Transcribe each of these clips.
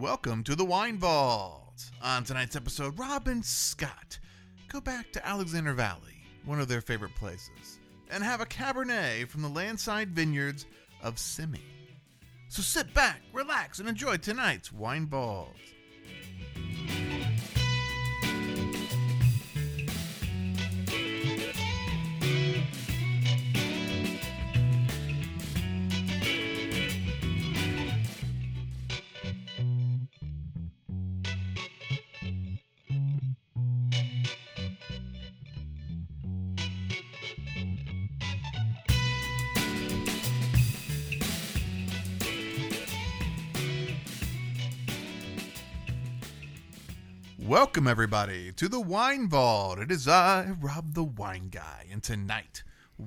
welcome to the Wine Vault. On tonight's episode, Rob and Scott go back to Alexander Valley, one of their favorite places, and have a Cabernet from the landside vineyards of Simi. So sit back, relax, and enjoy tonight's Wine Vault. Welcome, everybody, to the Wine Vault. It is I, Rob the Wine Guy, and tonight,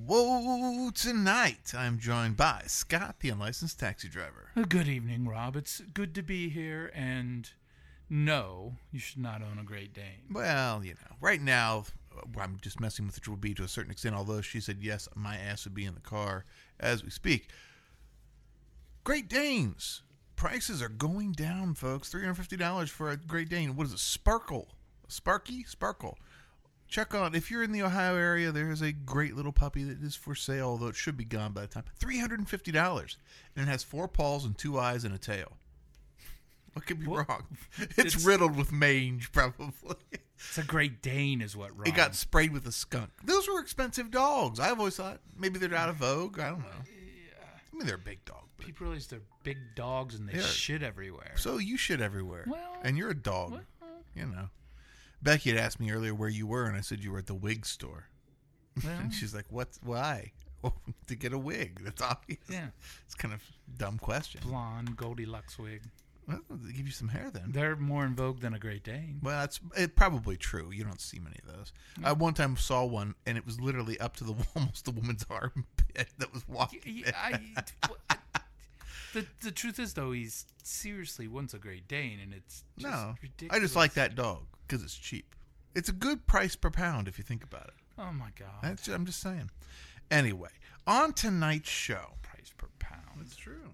I'm joined by Scott, the unlicensed taxi driver. Good evening, Rob. It's good to be here, and no, you should not own a Great Dane. Well, right now, I'm just messing with the Triple B to a certain extent, although she said yes, my ass would be in the car as we speak. Great Danes. Prices are going down, folks. $350 for a Great Dane. What is it? Sparkle. Sparkle. Check on, if you're in the Ohio area, there's a great little puppy that is for sale, although it should be gone by the time. $350. And it has 4 paws and 2 eyes and a tail. What could be wrong? It's riddled with mange, probably. It's a Great Dane is what wrong. It got sprayed with a skunk. Those were expensive dogs. I've always thought maybe they're out of vogue. I don't know. I mean, they're a big dog. People realize they're big dogs and they shit everywhere. So you shit everywhere. Well, and you're a dog. Well. Becky had asked me earlier where you were, and I said you were at the wig store. Well, and she's like, "What? Why?" Well, to get a wig. That's obvious. Yeah. It's kind of a dumb question. Blonde Goldilocks wig. Well, they give you some hair then. They're more in vogue than a Great Dane. Well, it's probably true. You don't see many of those. I one time saw one, and it was literally up to almost the woman's armpit that was walking. The truth is, though, he's seriously once a Great Dane, and it's just ridiculous. I just like that dog because it's cheap. It's a good price per pound if you think about it. Oh, my God. I'm just saying. Anyway, on tonight's show. Price per pound. That's true.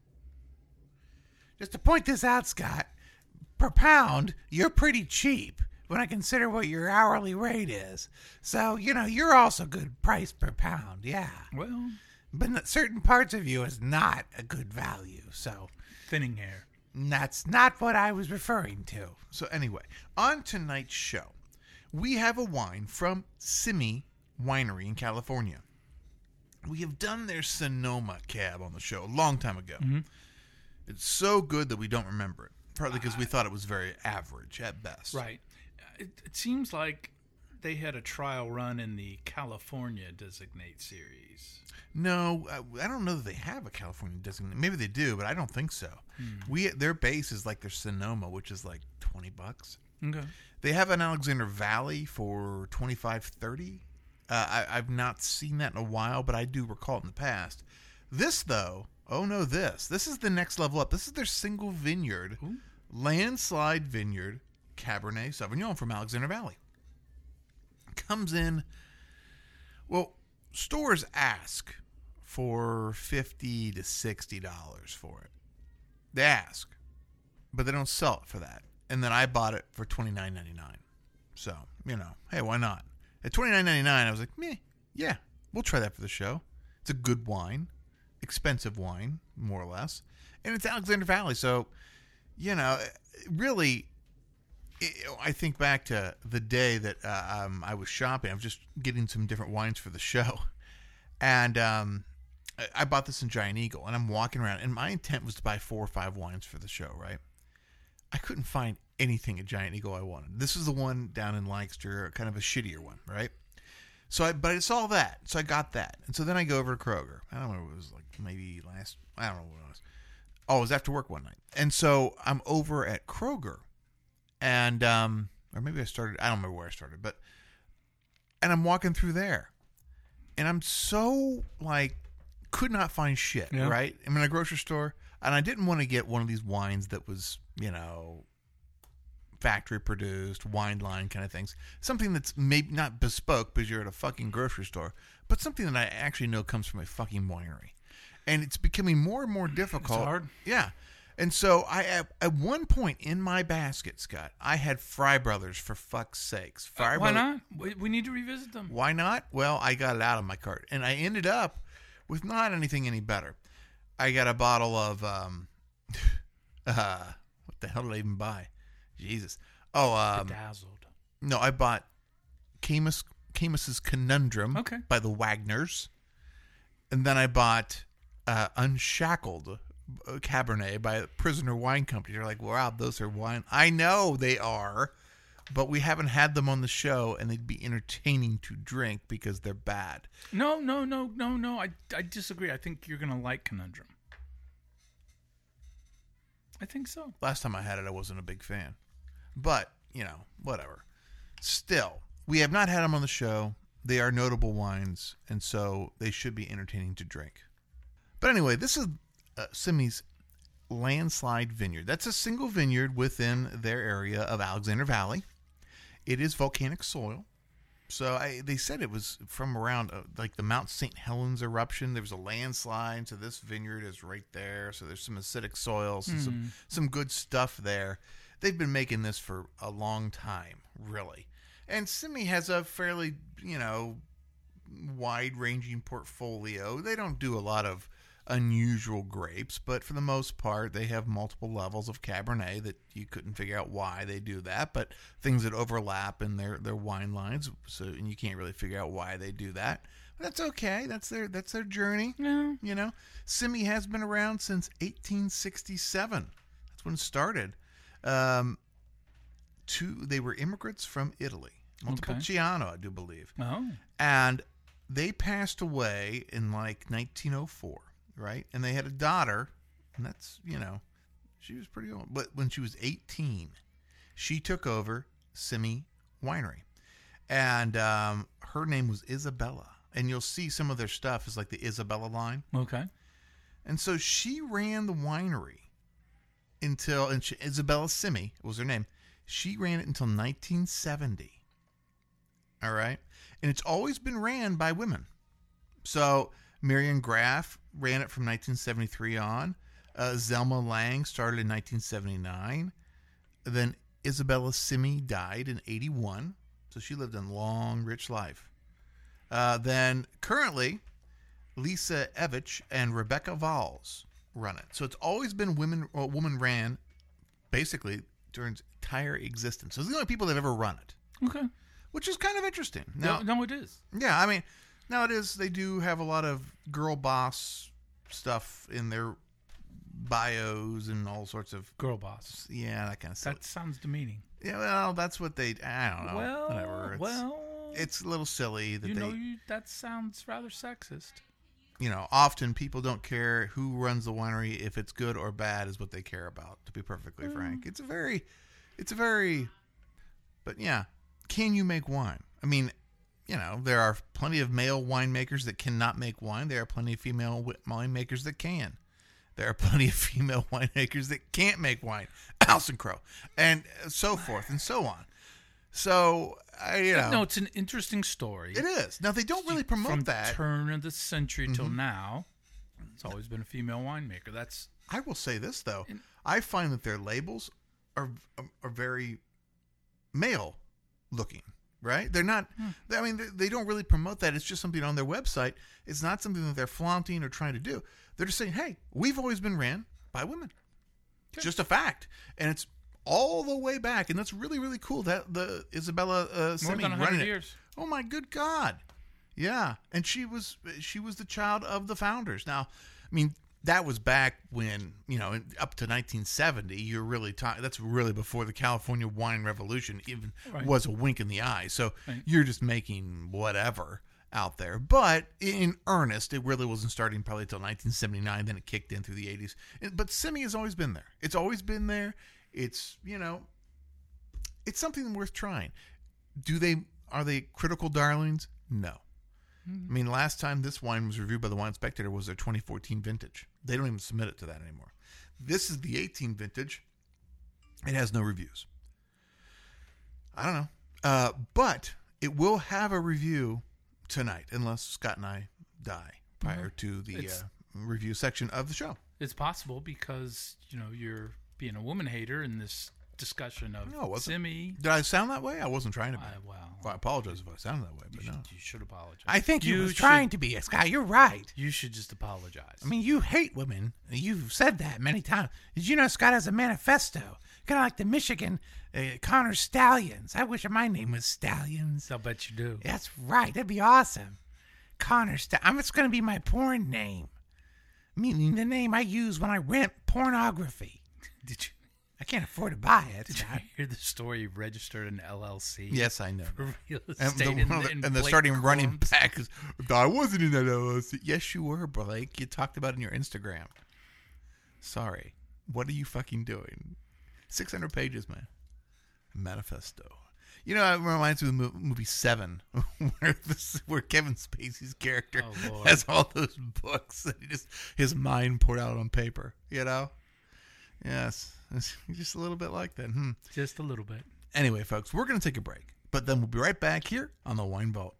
Just to point this out, Scott, per pound, you're pretty cheap when I consider what your hourly rate is. So, you're also good price per pound, yeah. Well, but certain parts of you is not a good value, so. Thinning hair. That's not what I was referring to. So anyway, on tonight's show, we have a wine from Simi Winery in California. We have done their Sonoma cab on the show a long time ago. Mm-hmm. It's so good that we don't remember it, partly because we thought it was very average at best. Right. It seems like they had a trial run in the California Designate series. No, I don't know that they have a California Designate. Maybe they do, but I don't think so. Their base is like their Sonoma, which is like $20. Okay. They have an Alexander Valley for $25-$30. I've not seen that in a while, but I do recall it in the past. This, though, this is the next level up. This is their single vineyard, landslide vineyard, Cabernet Sauvignon from Alexander Valley. Comes in, well, stores ask for $50 to $60 for it. They ask, but they don't sell it for that. And then I bought it for $29.99. So, hey, why not? At $29.99, I was like, yeah, we'll try that for the show. It's a good wine, expensive wine, more or less. And it's Alexander Valley. So, really, I think back to the day that I was shopping. I was just getting some different wines for the show. And I bought this in Giant Eagle. And I'm walking around. And my intent was to buy 4 or 5 wines for the show, right? I couldn't find anything at Giant Eagle I wanted. This is the one down in Lancaster, kind of a shittier one, right? But I saw that. So I got that. And so then I go over to Kroger. I don't know what it was like. Maybe I don't know what it was. Oh, it was after work one night. And so I'm over at Kroger. And, or maybe I don't remember where I started, and I'm walking through there and I'm so could not find shit, right? I'm in a grocery store and I didn't want to get one of these wines that was, factory produced, wine line kind of things. Something that's maybe not bespoke because you're at a fucking grocery store, but something that I actually know comes from a fucking winery. And it's becoming more and more difficult. It's hard. Yeah. And so at one point in my basket, Scott, I had Fry Brothers, for fuck's sakes. Why not? We need to revisit them. Why not? Well, I got it out of my cart, and I ended up with not anything any better. I got a bottle of what the hell did I even buy? Jesus. Oh, Bedazzled. no, I bought Camus's Conundrum by the Wagners, and then I bought Unshackled Cabernet by Prisoner Wine Company. You're like, wow, those are wine. I know they are, but we haven't had them on the show, and they'd be entertaining to drink because they're bad. No. I disagree. I think you're going to like Conundrum. I think so. Last time I had it, I wasn't a big fan. But, whatever. Still, we have not had them on the show. They are notable wines, and so they should be entertaining to drink. But anyway, this is Simi's Landslide Vineyard. That's a single vineyard within their area of Alexander Valley. It is volcanic soil. So they said it was from around like the Mount St. Helens eruption. There was a landslide, so this vineyard is right there. So there's some acidic soils and some good stuff there. They've been making this for a long time, really. And Simi has a fairly, wide-ranging portfolio. They don't do a lot of unusual grapes, but for the most part, they have multiple levels of Cabernet that you couldn't figure out why they do that, but things that overlap in their wine lines, and you can't really figure out why they do that. But that's okay. That's their journey. Yeah. Simi has been around since 1867. That's when it started. They were immigrants from Italy, Montepulciano, I do believe. Oh. And they passed away in like 1904. Right? And they had a daughter, and that's, she was pretty old. But when she was 18, she took over Simi Winery. And her name was Isabella. And you'll see some of their stuff is like the Isabella line. Okay. And so she ran the winery Isabella Simi was her name. She ran it until 1970. All right? And it's always been ran by women. So Marion Graff ran it from 1973 on. Zelma Lang started in 1979. Then Isabella Simi died in 81. So she lived a long, rich life. Then currently, Lisa Evich and Rebecca Valls run it. So it's always been woman ran basically during its entire existence. So they're the only people that have ever run it. Okay. Which is kind of interesting. No, it is. Yeah, I mean, now it is. They do have a lot of girl boss stuff in their bios and all sorts of girl boss. Yeah, that kind of stuff. That sounds demeaning. Yeah, well, that's what they. I don't know. Whatever. It's a little silly that that sounds rather sexist. Often people don't care who runs the winery. If it's good or bad is what they care about, to be perfectly frank. It's a very, but yeah, can you make wine? I mean, there are plenty of male winemakers that cannot make wine. There are plenty of female winemakers that can. There are plenty of female winemakers that can't make wine. Alison Crow. And so forth and so on. So, No, it's an interesting story. It is. Now, they don't really promote that. From turn of the century till now, it's always been a female winemaker. I will say this, though. I find that their labels are very male-looking. Right? They're not, I mean, they don't really promote that. It's just something on their website. It's not something that they're flaunting or trying to do. They're just saying, hey, we've always been ran by women. It's just a fact. And it's all the way back. And that's really, really cool that the Isabella Simi running 100 years. Oh, my good God. Yeah. And she was the child of the founders. Now, I mean, that was back when, up to 1970, you're really talking, that's really before the California wine revolution even was a wink in the eye. So you're just making whatever out there. But in earnest, it really wasn't starting probably until 1979. Then it kicked in through the 80s. But Simi has always been there. It's always been there. It's, it's something worth trying. Are they critical darlings? No. I mean, last time this wine was reviewed by the Wine Spectator was their 2014 vintage. They don't even submit it to that anymore. This is the 18 vintage. It has no reviews. I don't know. But it will have a review tonight, unless Scott and I die prior to the review section of the show. It's possible because, you're being a woman hater in this discussion of No, it wasn't. Simi. Did I sound that way? I wasn't trying to be. Well, Well, I apologize if I sounded that way, but no. you should apologize. I think he You was should- trying to be, Scott. You're right. You should just apologize. I mean, you hate women. You've said that many times. Did you know Scott has a manifesto? Kind of like the Michigan Connor Stallions. I wish my name was Stallions. I'll bet you do. That's right. That'd be awesome. Connor Stallions. It's going to be my porn name. Meaning the name I use when I rent pornography. Did you I can't afford to buy it. Did you Scott. hear the story? You registered an LLC. Yes, I know. For real And, estate and they're Blake starting running Combs. back. 'Cause, I wasn't in that LLC. Yes, you were, Blake. You talked about it in your Instagram. Sorry. What are you fucking doing? 600 pages, man. Manifesto. It reminds me of the movie Seven, where Kevin Spacey's character Oh, Lord. has all those books and his mind poured out on paper. Yes, it's just a little bit like that. Just a little bit. Anyway, folks, we're going to take a break, but then we'll be right back here on the Wine Vault.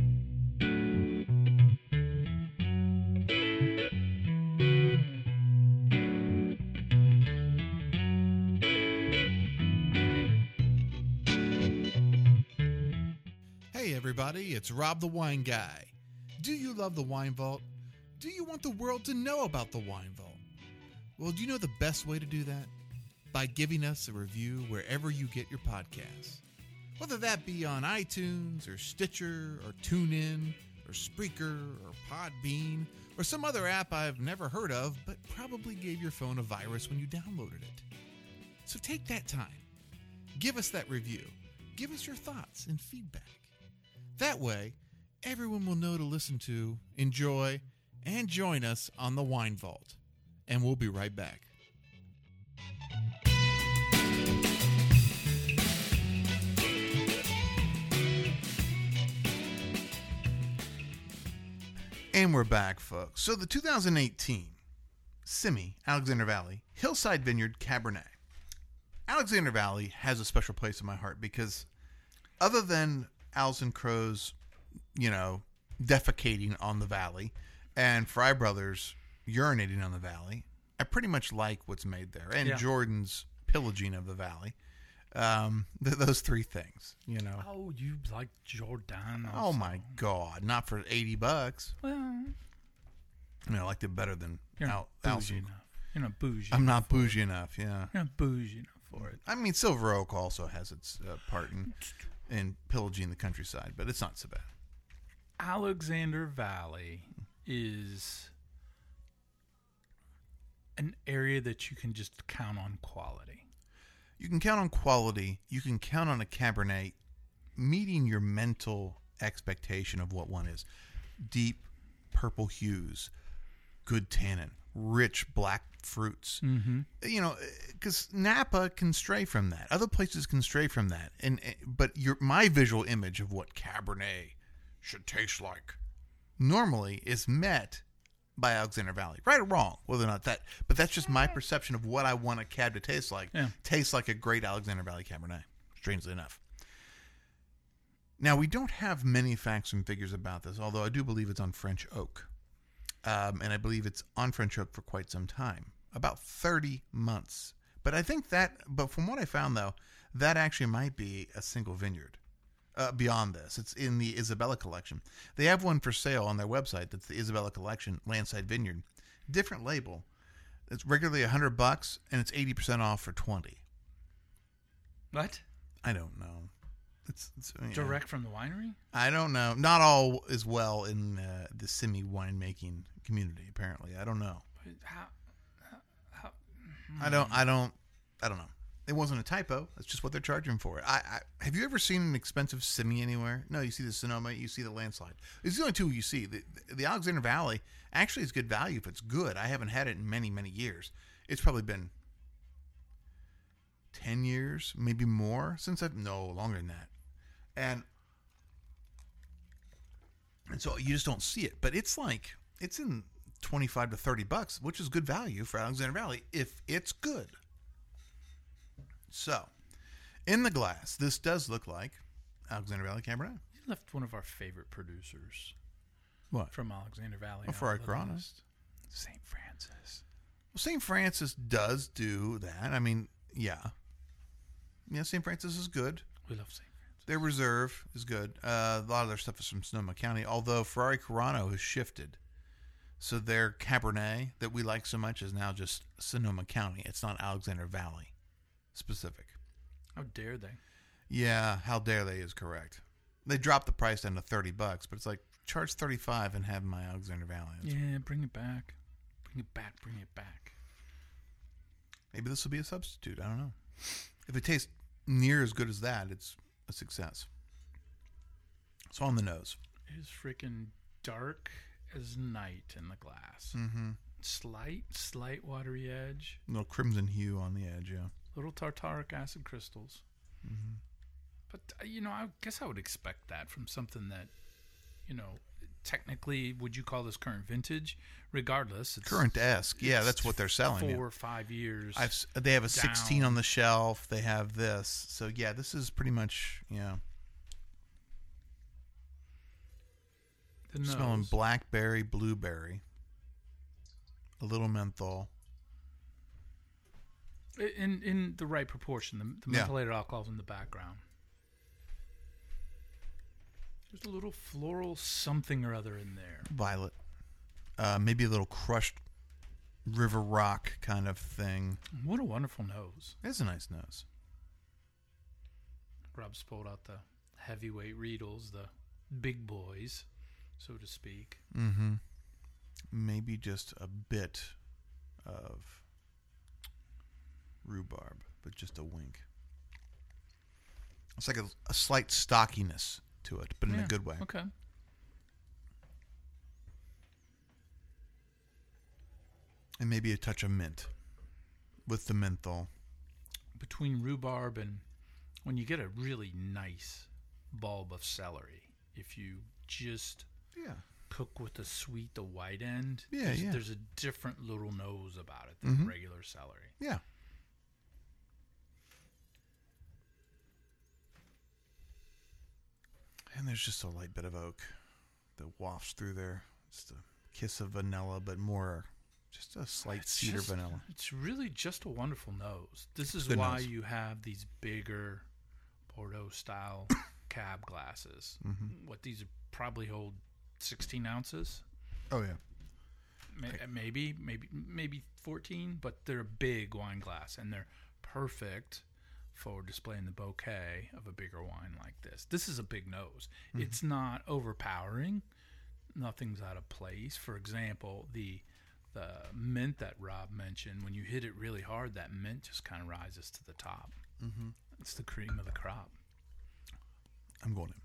Hey everybody, it's Rob the Wine Guy. Do you love the Wine Vault? Do you want the world to know about the Wine Vault? Well, do you know the best way to do that? By giving us a review wherever you get your podcasts. Whether that be on iTunes or Stitcher or TuneIn or Spreaker or Podbean or some other app I've never heard of but probably gave your phone a virus when you downloaded it. So take that time. Give us that review. Give us your thoughts and feedback. That way, everyone will know to listen to, enjoy, and join us on the Wine Vault. And we'll be right back. And we're back, folks. So the 2018 Simi, Alexander Valley, Hillside Vineyard Cabernet. Alexander Valley has a special place in my heart because other than Alison Krauss, defecating on the valley and Fry Brothers urinating on the valley, I pretty much like what's made there. And Yeah. Jordan's pillaging of the valley. Those three things, Oh, you like Jordan? Oh my God! Not for $80. Well, I liked it better than you're not bougie Alison. enough. You're not bougie. I'm not bougie enough. Yeah. You're not bougie enough for it. I mean, Silver Oak also has its part in pillaging the countryside, but it's not so bad. Alexander Valley is an area that you can just count on quality. You can count on quality. You can count on a Cabernet meeting your mental expectation of what one is. Deep purple hues, good tannin, rich black fruits. Mm-hmm. Because Napa can stray from that. Other places can stray from that. But my visual image of what Cabernet should taste like normally is met by Alexander Valley. Right or wrong, whether or not that. But that's just my perception of what I want a cab to taste like. Yeah. Tastes like a great Alexander Valley Cabernet, strangely enough. Now, we don't have many facts and figures about this, although I do believe it's on French oak. And I believe it's on French oak for quite some time, about 30 months. But from what I found, though, that actually might be a single vineyard. Beyond this, it's in the Isabella collection. They have one for sale on their website. That's the Isabella collection, Landside Vineyard. Different label. It's regularly $100, and it's 80% off for $20. What? I don't know. It's Direct from the winery? I don't know. Not all is well in the Simi winemaking community. Apparently, I don't know. How? I don't know. It wasn't a typo. That's just what they're charging for it. Have you ever seen an expensive Simi anywhere? No, you see the Sonoma, you see the Landslide. It's the only two you see. The Alexander Valley actually is good value if it's good. I haven't had it in many, many years. It's probably been 10 years, maybe more since no, longer than that. And so you just don't see it. But it's in $25 to $30, which is good value for Alexander Valley if it's good. So, in the glass, this does look like Alexander Valley Cabernet. You left one of our favorite producers What? from Alexander Valley. Oh, for on the Icona. list. St. Francis. St. Francis does do that. I mean, yeah. Yeah, St. Francis is good. We love St. Francis. Their reserve is good. A lot of their stuff is from Sonoma County, although Ferrari Carano has shifted. So their Cabernet that we like so much is now just Sonoma County. It's not Alexander Valley specific. How dare they? Yeah, how dare they is correct. They dropped the price down to $30, but it's like, charge $35 and have my Alexander Valley. Yeah, bring it back. Bring it back. Bring it back. Maybe this will be a substitute. I don't know. If it tastes near as good as that, it's a success. It's on the nose. It is freaking dark as night in the glass. Mm-hmm. Slight watery edge. A little crimson hue on the edge, yeah. Little tartaric acid crystals. Mm-hmm. But, I guess I would expect that from something that, technically, would you call this current vintage? Regardless. It's Current-esque. Yeah, that's what they're selling. 4 or 5 years. They have a 16 down. on the shelf. They have this. So, yeah, this is pretty much, The nose. smelling blackberry, blueberry, a little menthol. In the right proportion. The methylated alcohol's in the background. There's a little floral something or other in there. Violet. Maybe a little crushed river rock kind of thing. What a wonderful nose. It's a nice nose. Rob's pulled out the heavyweight Riedels, the big boys, so to speak. Mm-hmm. Maybe just a bit of rhubarb, but just a wink. It's like a slight stockiness to it, but in a good way. Okay. And maybe a touch of mint with the menthol. Between rhubarb and when you get a really nice bulb of celery, if you just cook with the sweet, the white end, there's a different little nose about it than regular celery. Yeah. And there's just a light bit of oak that wafts through there. Just a kiss of vanilla, but more just a slight cedar vanilla. It's really just a wonderful nose. This is Good why nose. you have these bigger Bordeaux-style cab glasses. Mm-hmm. These probably hold 16 ounces. Oh, yeah. Maybe 14, but they're a big wine glass, and they're perfect for displaying the bouquet of a bigger wine like this. This is a big nose. Mm-hmm. It's not overpowering. Nothing's out of place. For example, the mint that Rob mentioned, when you hit it really hard, that mint just kind of rises to the top. Mm-hmm. It's the cream of the crop. I'm going in.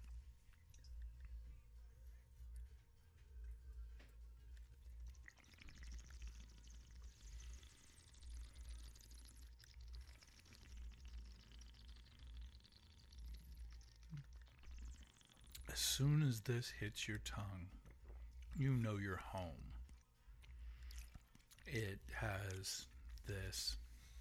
As soon as this hits your tongue, you know you're home. It has this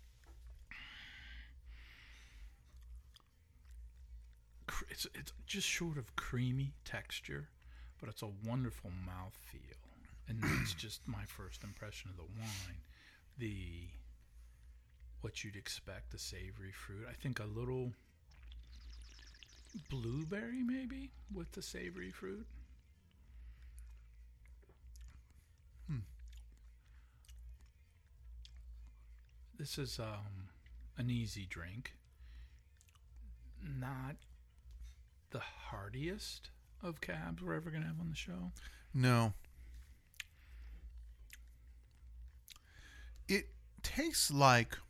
it's just short of creamy texture, but it's a wonderful mouthfeel. And that's just my first impression of the wine. What you'd expect, the savory fruit. I think a little blueberry maybe with the savory fruit. This is an easy drink. Not the heartiest of cabs we're ever going to have on the show. No. It tastes like,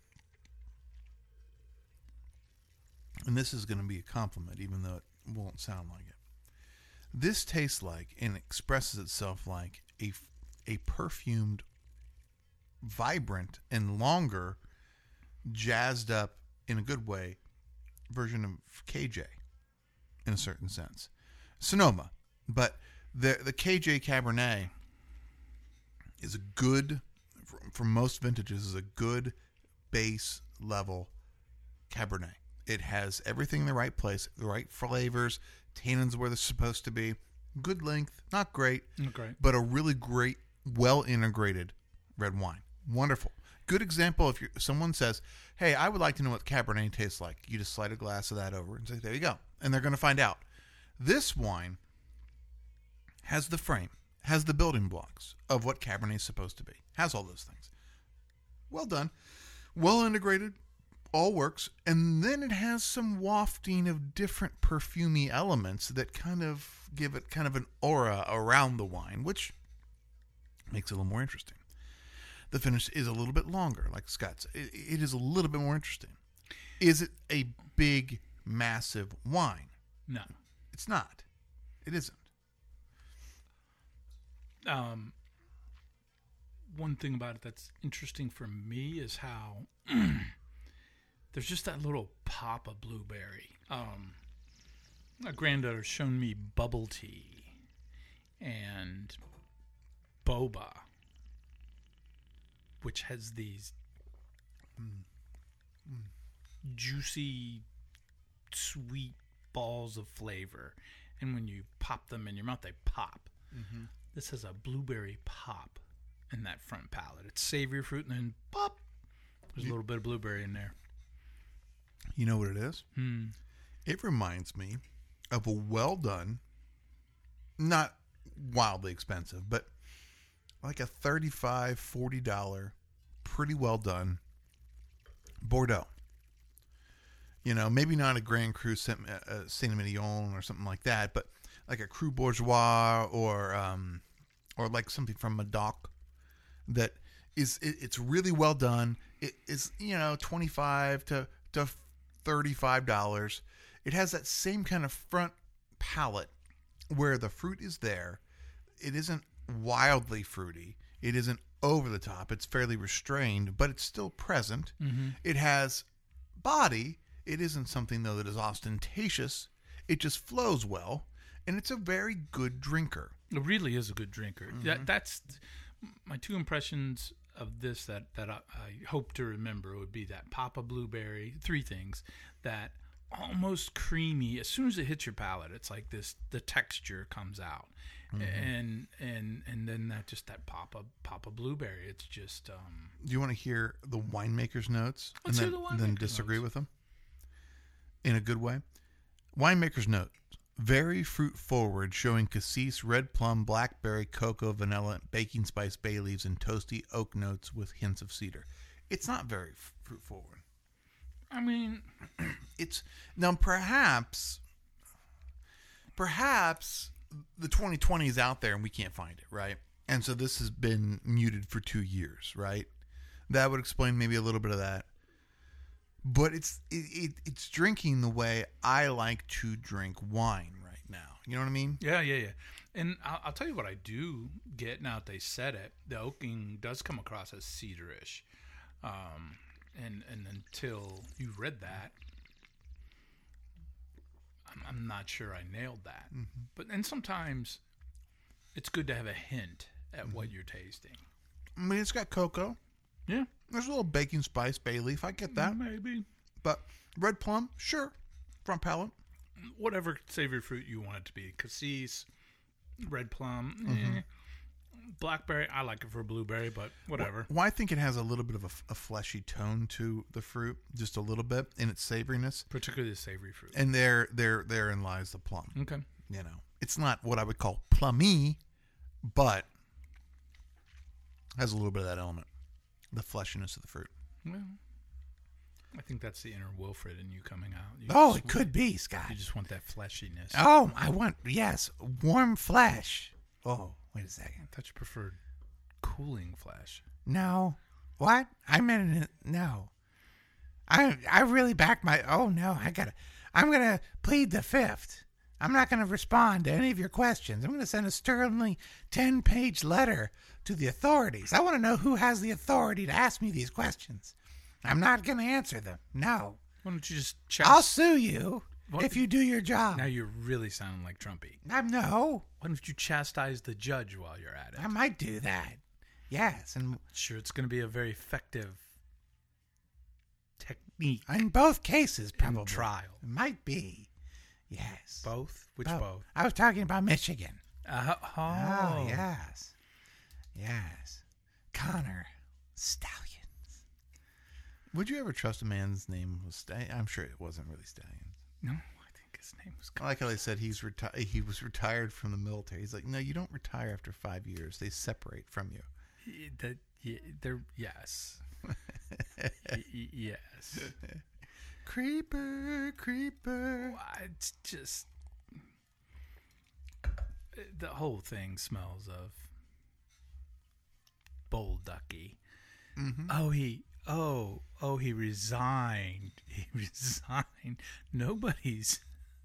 and this is going to be a compliment, even though it won't sound like it. This tastes like and expresses itself like a perfumed, vibrant, and longer, jazzed up, in a good way, version of KJ, in a certain sense. Sonoma. But the KJ Cabernet is a good, for most vintages, is a good base level Cabernet. It has everything in the right place, the right flavors, tannins where they're supposed to be, good length, not great, Okay. but a really great, well integrated red wine. Wonderful. good example. If someone says, "Hey, I would like to know what Cabernet tastes like," you just slide a glass of that over and say, "There you go," and they're going to find out. This wine has the frame, has the building blocks of what Cabernet is supposed to be, has all those things. Well done, well integrated, all works, and then it has some wafting of different perfumey elements that kind of give it kind of an aura around the wine, which makes it a little more interesting. The finish is a little bit longer, like Scott's. It is a little bit more interesting. Is it a big, massive wine? No. It's not. It isn't. One thing about it that's interesting for me is how there's just that little pop of blueberry. My granddaughter's shown me bubble tea and boba, which has these juicy, sweet balls of flavor. And when you pop them in your mouth, they pop. Mm-hmm. This has a blueberry pop in that front palate. It's savory fruit, and then pop. There's a little bit of blueberry in there. You know what it is? It reminds me of a well-done, not wildly expensive, but like a $35, $40, pretty well-done Bordeaux. You know, maybe not a Grand Cru Saint-Emilion or something like that, but like a Cru Bourgeois or like something from Medoc that it's really well done. It is, $25 to $35. It has that same kind of front palate where the fruit is there. It isn't wildly fruity. It isn't over the top. It's fairly restrained, but it's still present. Mm-hmm. It has body. It isn't something, though, that is ostentatious. It just flows well, and it's a very good drinker. It really is a good drinker. Mm-hmm. That's my two impressions of this that I hope to remember would be that pop of blueberry, three things, that almost creamy. As soon as it hits your palate, it's like this, the texture comes out. Mm-hmm. And then that pop of blueberry. It's just. Do you want to hear the winemaker's notes? Let's hear the winemaker's then disagree notes. with them in a good way. Winemaker's note: very fruit forward, showing cassis, red plum, blackberry, cocoa, vanilla, baking spice, bay leaves, and toasty oak notes with hints of cedar. It's not very fruit forward. I mean, it's now perhaps the 2020 is out there and we can't find it, right? And so this has been muted for 2 years, right? That would explain maybe a little bit of that. But it's drinking the way I like to drink wine right now. You know what I mean? Yeah. And I'll tell you what I do get now that they said it. The oaking does come across as cedarish. And until you read that, I'm not sure I nailed that. Mm-hmm. And sometimes it's good to have a hint at what you're tasting. I mean, it's got cocoa. Yeah. There's a little baking spice, bay leaf. I get that. Maybe. But red plum, sure. Front palate. Whatever savory fruit you want it to be. Cassis, red plum, blackberry. I like it for blueberry, but whatever. Well, I think it has a little bit of a fleshy tone to the fruit, just a little bit, in its savoriness. Particularly the savory fruit. And therein lies the plum. Okay. It's not what I would call plummy, but has a little bit of that element. The fleshiness of the fruit. Well, I think that's the inner Wilfred in you coming out. It could be, Scott. You just want that fleshiness. Oh, I want, warm flesh. Oh, wait a second. I thought you preferred cooling flesh. No. What? I meant no. I really back my, I'm going to plead the fifth. I'm not going to respond to any of your questions. I'm going to send a sternly 10-page letter to the authorities. I want to know who has the authority to ask me these questions. I'm not going to answer them. No. Why don't you just I'll sue you if you do your job. Now you're really sounding like Trumpy. No. Why don't you chastise the judge while you're at it? I might do that. Yes. And sure, it's going to be a very effective technique. In both cases, probably. Trial. It might be. Yes. Both? Which both? I was talking about Michigan. Oh, yes. Yes. Connor Stallions. Would you ever trust a man's name was Stallion? I'm sure it wasn't really Stallion. No, I think his name was. I like how they said he was retired from the military. He's like, no, you don't retire after 5 years. They separate from you. Yes. Yes. Creeper. It's just the whole thing smells of Bold Ducky. Mm-hmm. He resigned. He resigned. Nobody's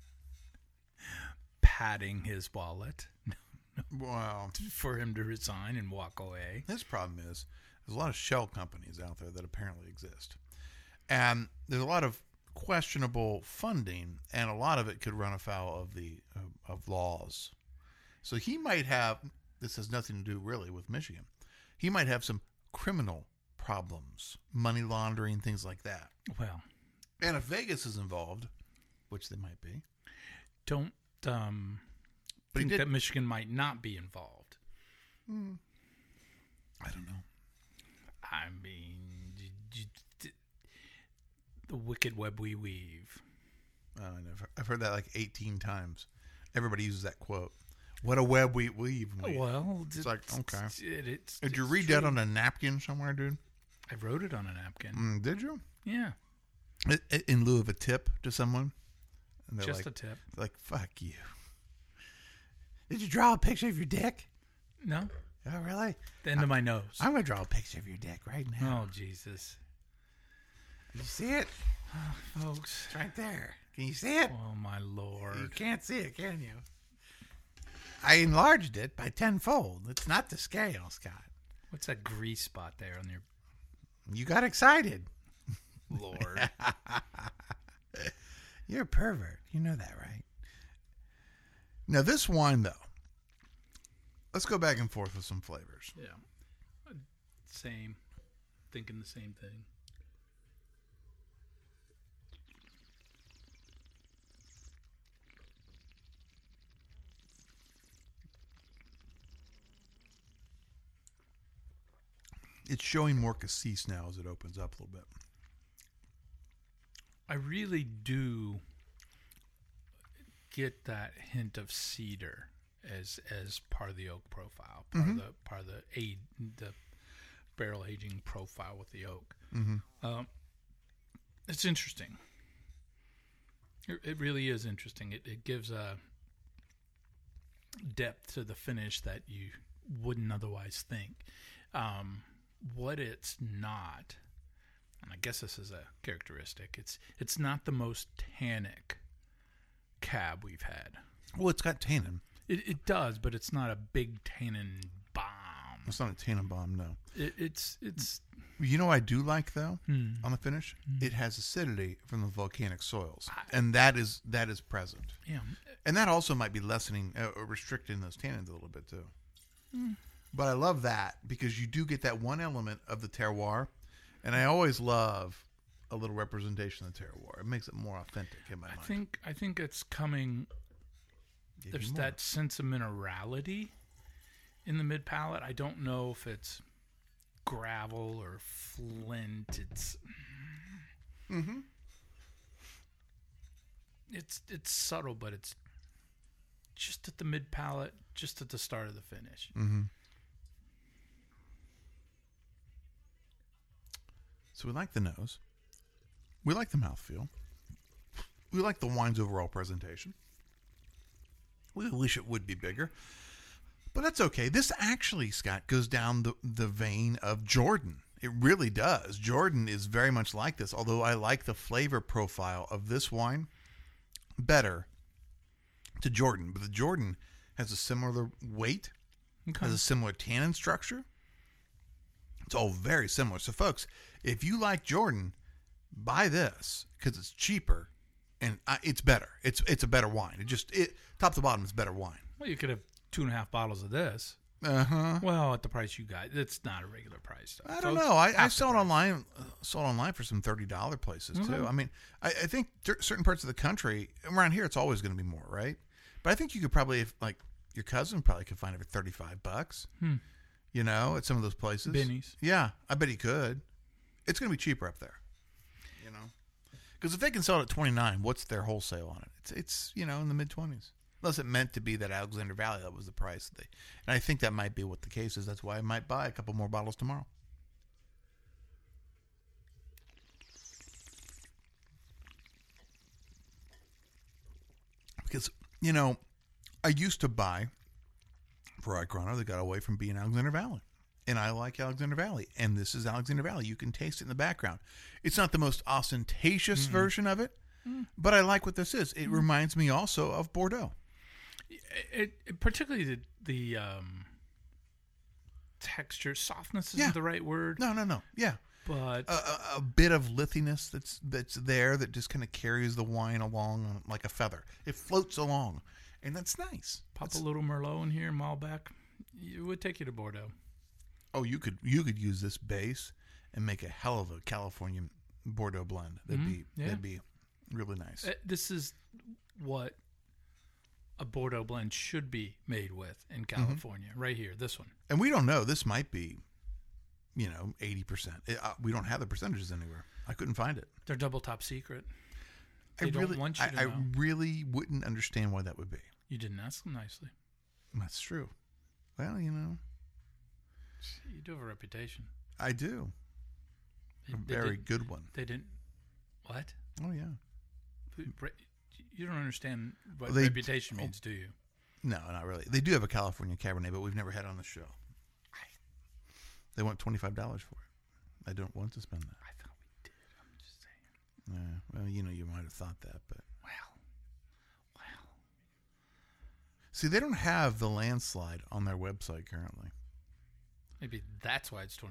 patting his wallet. Wow. For him to resign and walk away. His problem is there's a lot of shell companies out there that apparently exist. And there's a lot of questionable funding, and a lot of it could run afoul of the of laws. So he might have, this has nothing to do really with Michigan, he might have some criminal problems, money laundering, things like that. Well. And if Vegas is involved, which they might be. Don't think that Michigan might not be involved. I don't know. I mean, the wicked web we weave. I've heard that like 18 times. Everybody uses that quote. What a web we weave. Well, it's like, okay. Did you it's read true. that on a napkin somewhere, dude? I wrote it on a napkin. Did you? Yeah. In lieu of a tip to someone? And they're Just like, a tip. Like, fuck you. Did you draw a picture of your dick? No. Oh, really? The end of my nose. I'm going to draw a picture of your dick right now. Oh, Jesus. You see it? Folks. It's right there. Can you see it? Oh, my Lord. You can't see it, can you? I enlarged it by tenfold. It's not to scale, Scott. What's that grease spot there on your You got excited. Lord? You're a pervert. You know that, right? Now, this wine, though, let's go back and forth with some flavors. Yeah. Same. Thinking the same thing. It's showing more cassis now as it opens up a little bit. I really do get that hint of cedar as part of the oak profile, part of the barrel aging profile with the oak. It's interesting. It really is interesting. It gives a depth to the finish that you wouldn't otherwise think. What it's not, and I guess this is a characteristic, it's not the most tannic cab we've had. Well, it's got tannin. It does, but it's not a big tannin bomb. It's not a tannin bomb, no. It's You know what I do like, though, on the finish? It has acidity from the volcanic soils, and that is present. Yeah. And that also might be lessening, restricting those tannins a little bit, too. But I love that because you do get that one element of the terroir, and I always love a little representation of the terroir. It makes it more authentic in my mind. I think it's coming. There's that sense of minerality in the mid palate. I don't know if it's gravel or flint. It's subtle, but it's just at the mid palate, just at the start of the finish. So we like the nose. We like the mouthfeel. We like the wine's overall presentation. We wish it would be bigger. But that's okay. This actually, Scott, goes down the vein of Jordan. It really does. Jordan is very much like this, although I like the flavor profile of this wine better to Jordan. But the Jordan has a similar weight, has a similar tannin structure. It's all very similar. So, folks, if you like Jordan, buy this because it's cheaper and it's better. It's a better wine. Top to bottom, it's better wine. Well, you could have 2.5 bottles of this. Well, at the price you got, it's not a regular price. I don't know. I saw it online. Sold online for some $30 places too. I mean, I think certain parts of the country around here, it's always going to be more, right? But I think you could probably, like your cousin, probably could find it for $35. You know, at some of those places. Benny's. Yeah, I bet he could. It's going to be cheaper up there. Because if they can sell it at 29, what's their wholesale on it? It's in the mid-20s. Unless it meant to be that Alexander Valley, that was the price. And I think that might be what the case is. That's why I might buy a couple more bottles tomorrow. Because, I used to buy for Icrono that got away from being Alexander Valley. And I like Alexander Valley. And this is Alexander Valley. You can taste it in the background. It's not the most ostentatious version of it, but I like what this is. It reminds me also of Bordeaux. It particularly the texture, softness isn't the right word. No. Yeah. But a bit of lithiness that's there that just kind of carries the wine along like a feather. It floats along, and that's nice. Pop a little Merlot in here, Malbec. It would take you to Bordeaux. Oh, you could use this base and make a hell of a California Bordeaux blend. That'd be really nice. This is what a Bordeaux blend should be made with in California, right here. This one, and we don't know. This might be, 80%. We don't have the percentages anywhere. I couldn't find it. They're double top secret. I really wouldn't understand why that would be. You didn't ask them nicely. That's true. Well, you do have a reputation. I do. A very good one. They didn't. What? Oh yeah. You don't understand what reputation means, do you? No, not really. They do have a California Cabernet, but we've never had it on the show. They want $25 for it. I don't want to spend that. I thought we did. I'm just saying. Yeah. Well, you might have thought that, but well. See, they don't have the landslide on their website currently. Maybe that's why it's $29.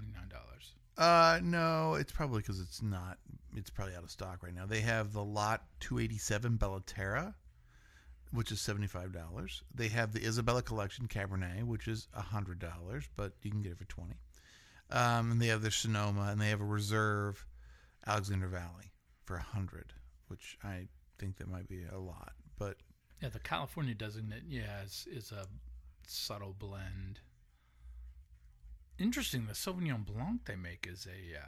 No, it's probably because it's not. It's probably out of stock right now. They have the Lot 287 Bellaterra, which is $75. They have the Isabella Collection Cabernet, which is $100, but you can get it for $20. And they have their Sonoma, and they have a Reserve Alexander Valley for $100, which I think that might be a lot. But yeah, the California designate, is a subtle blend. Interesting. The Sauvignon Blanc they make is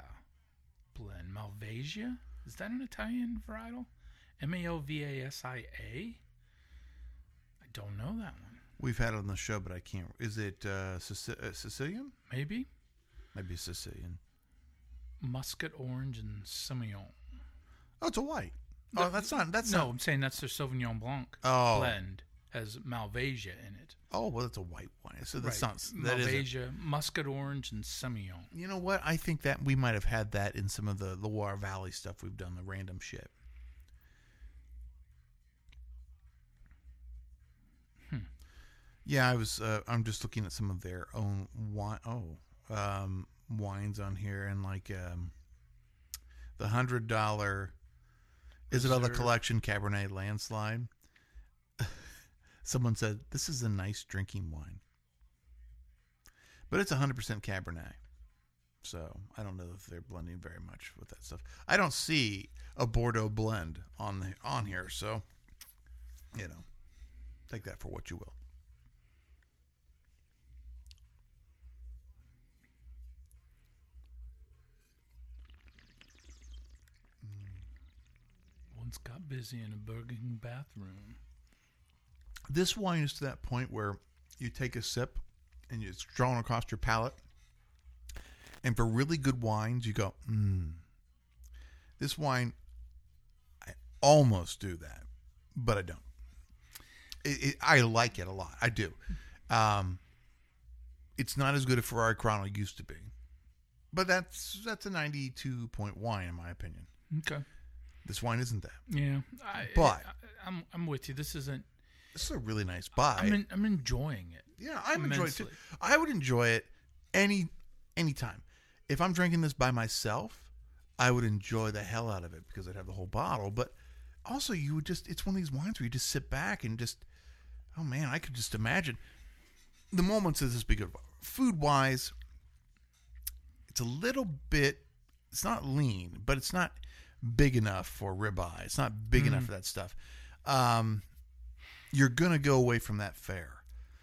a blend. Malvasia? Is that an Italian varietal? Malvasia? I don't know that one. We've had it on the show, but I can't. Is it Sicilian? Maybe. Maybe Sicilian. Muscat orange and Semillon. Oh, it's a white. Oh, that's not. I'm saying that's their Sauvignon Blanc blend. Has Malvasia in it. Oh, well, that's a white wine. So that's right. not Malvasia, Muscat orange, and Semillon. You know what? I think that we might have had that in some of the Loire Valley stuff we've done, the random shit. Yeah, I'm just looking at some of their own wines on here, and like the $100 Isabella Collection Cabernet Landslide. Someone said, this is a nice drinking wine. But it's 100% Cabernet. So I don't know if they're blending very much with that stuff. I don't see a Bordeaux blend on here. So, take that for what you will. Once got busy in a burgeoning bathroom. This wine is to that point where you take a sip and it's drawn across your palate. And for really good wines, you go, This wine, I almost do that, but I don't. I like it a lot. I do. It's not as good as Ferrari Crono used to be. But that's a 92 point wine, in my opinion. Okay. This wine isn't that. Yeah. I'm with you. This is a really nice buy. I'm enjoying it. Yeah, I'm enjoying it too. I would enjoy it anytime. If I'm drinking this by myself, I would enjoy the hell out of it because I'd have the whole bottle. But also, it's one of these wines where you just sit back and just, oh man, I could just imagine the moments of this be good. Food-wise, it's a little bit, it's not lean, but it's not big enough for ribeye. It's not big enough for that stuff. You're going to go away from that fare.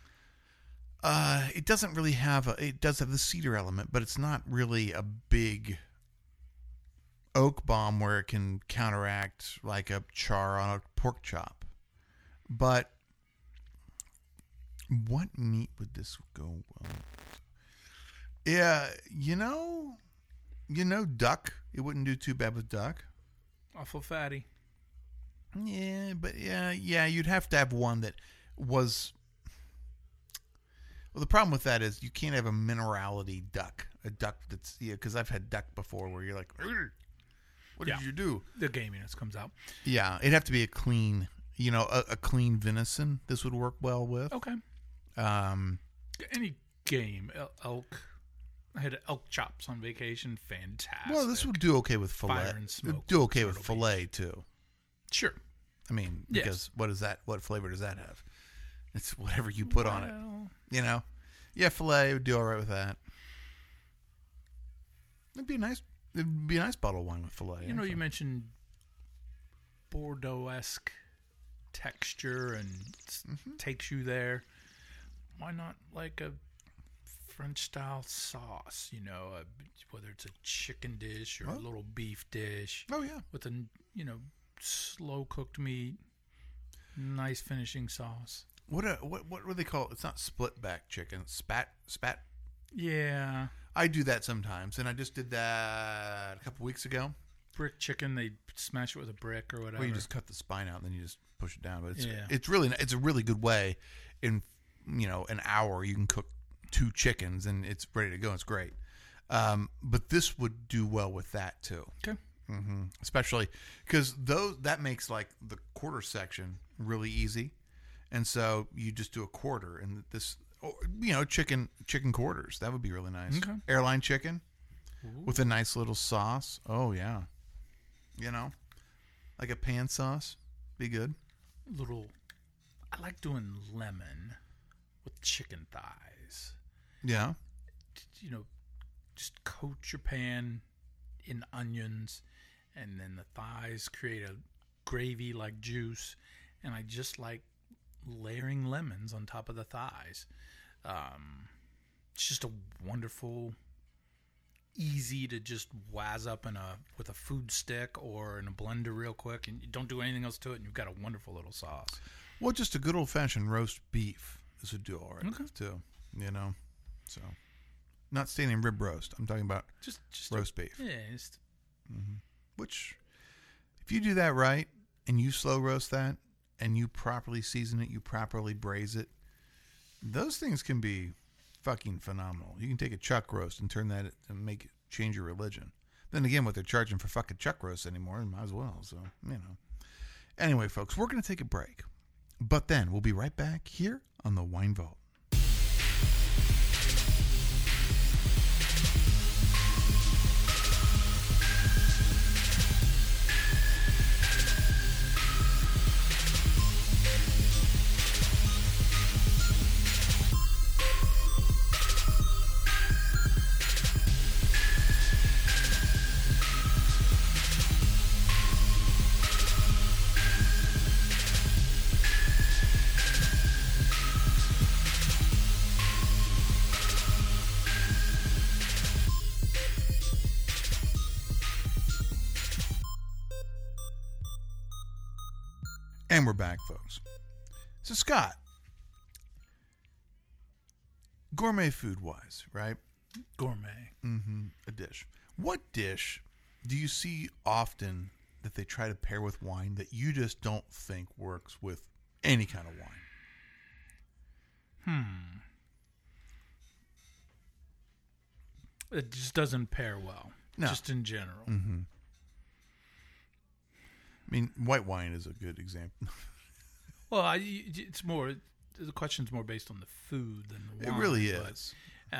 It doesn't really have it does have the cedar element, but it's not really a big oak bomb where it can counteract like a char on a pork chop. But what meat would this go well with? Yeah, duck. It wouldn't do too bad with duck. Awful fatty. Yeah, but yeah, you'd have to have one that was. Well, the problem with that is you can't have a minerality duck. A duck that's because I've had duck before where you're like, what did you do? The gaminess comes out. Yeah, it'd have to be a clean, a clean venison. This would work well with. Okay. Um, Any game, elk. I had elk chops on vacation. Fantastic. Well, this would do okay with fillet. Fire and smoke. It'd do okay with Turtle fillet too. Sure. I mean, Yes. because what is that? What flavor does that have? It's whatever you put on it. Yeah, fillet would do all right with that. It'd be a nice bottle of wine with fillet. You mentioned Bordeaux-esque texture and takes you there. Why not like a French style sauce? Whether it's a chicken dish or a little beef dish. Oh yeah, with a slow cooked meat, nice finishing sauce. What do they call it? It's not split back chicken. Spat. Yeah. I do that sometimes, and I just did that a couple weeks ago. Brick chicken, they smash it with a brick or whatever. Where you just cut the spine out and then you just push it down. But it's a really good way. In an hour you can cook 2 chickens and it's ready to go. It's great. But this would do well with that too. Okay. Mm-hmm. Especially because that makes like the quarter section really easy, and so you just do a quarter and this, chicken quarters. That would be really nice. Okay. Airline chicken with a nice little sauce. Oh yeah, like a pan sauce, be good. I like doing lemon with chicken thighs. Yeah. Just coat your pan in onions, and then the thighs create a gravy-like juice, and I just like layering lemons on top of the thighs. It's just a wonderful, easy to just waz up with a food stick or in a blender real quick, and you don't do anything else to it, and you've got a wonderful little sauce. Well, just a good old-fashioned roast beef. This would do all right too. So not standing rib roast. I'm talking about just roast beef. Yeah. Which, if you do that right and you slow roast that and you properly season it, you properly braise it, those things can be fucking phenomenal. You can take a chuck roast and turn that and change your religion. Then again, what they're charging for fucking chuck roasts anymore, might as well. So, Anyway, folks, we're going to take a break. But then we'll be right back here on the Wine Vault. And we're back, folks. So, Scott, gourmet food-wise, right? Gourmet. Mm-hmm. A dish. What dish do you see often that they try to pair with wine that you just don't think works with any kind of wine? It just doesn't pair well. No. Just in general. Mm-hmm. I mean, white wine is a good example. Well, it's more. The question's more based on the food than the wine. It really is. But,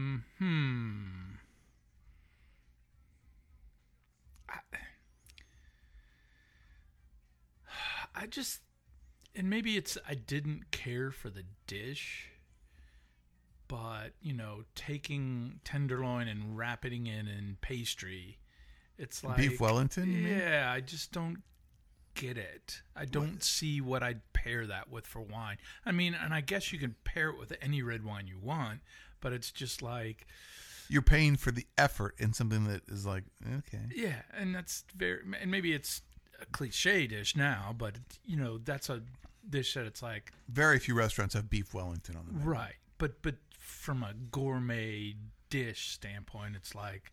I just, and maybe it's I didn't care for the dish, but taking tenderloin and wrapping it in pastry, it's like Beef Wellington. You mean? Yeah, I just don't get it. I don't see what I'd pair that with for wine. I mean, and I guess you can pair it with any red wine you want, but it's just like You're paying for the effort in something that is like, okay. Yeah, and that's and maybe it's a cliche dish now, but that's a dish that it's like Very few restaurants have beef Wellington on the menu. right, but from a gourmet dish standpoint, it's like,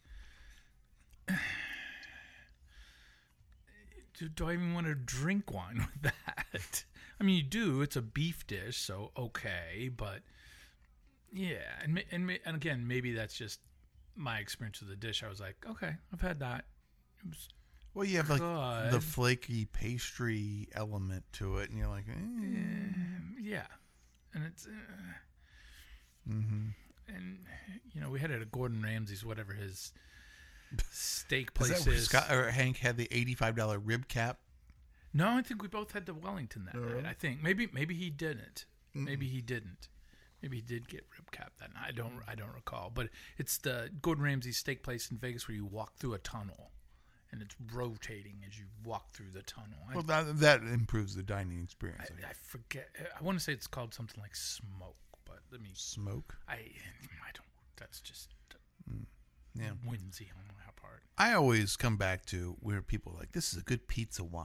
do I even want to drink wine with that? I mean, you do. It's a beef dish, so okay, but yeah, and again, maybe that's just my experience with the dish. I was like, okay, I've had that. It was Well, you have like the good. flaky pastry element to it, and you're like, Yeah, and it's mm-hmm. and we had it at Gordon Ramsay's, whatever his steak Is place that where is. Scott or Hank had the $85 rib cap? No, I think we both had the Wellington that Oh. night. I think maybe he didn't. Maybe he didn't. Maybe he did get rib cap that night. I don't recall. But it's the Gordon Ramsay steak place in Vegas where you walk through a tunnel, and it's rotating as you walk through the tunnel. Well, that improves the dining experience. I forget. I want to say it's called something like Smoke, but let me. Smoke. I don't. That's just Yeah. whimsy on my part. I always come back to where people are like, this is a good pizza wine.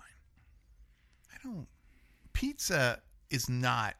Pizza is not,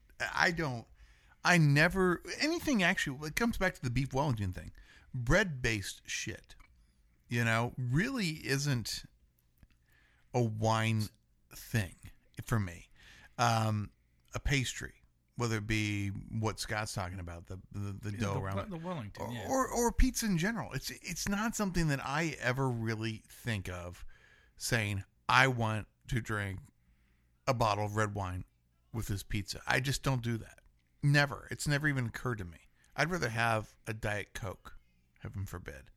anything actually, it comes back to the beef Wellington thing. Bread-based shit, really isn't a wine thing for me. A pastry, whether it be what Scott's talking about, the dough around it. The Wellington, yeah. Or pizza in general. It's not something that I ever really think of saying, I want to drink a bottle of red wine with this pizza. I just don't do that. Never. It's never even occurred to me. I'd rather have a Diet Coke, heaven forbid.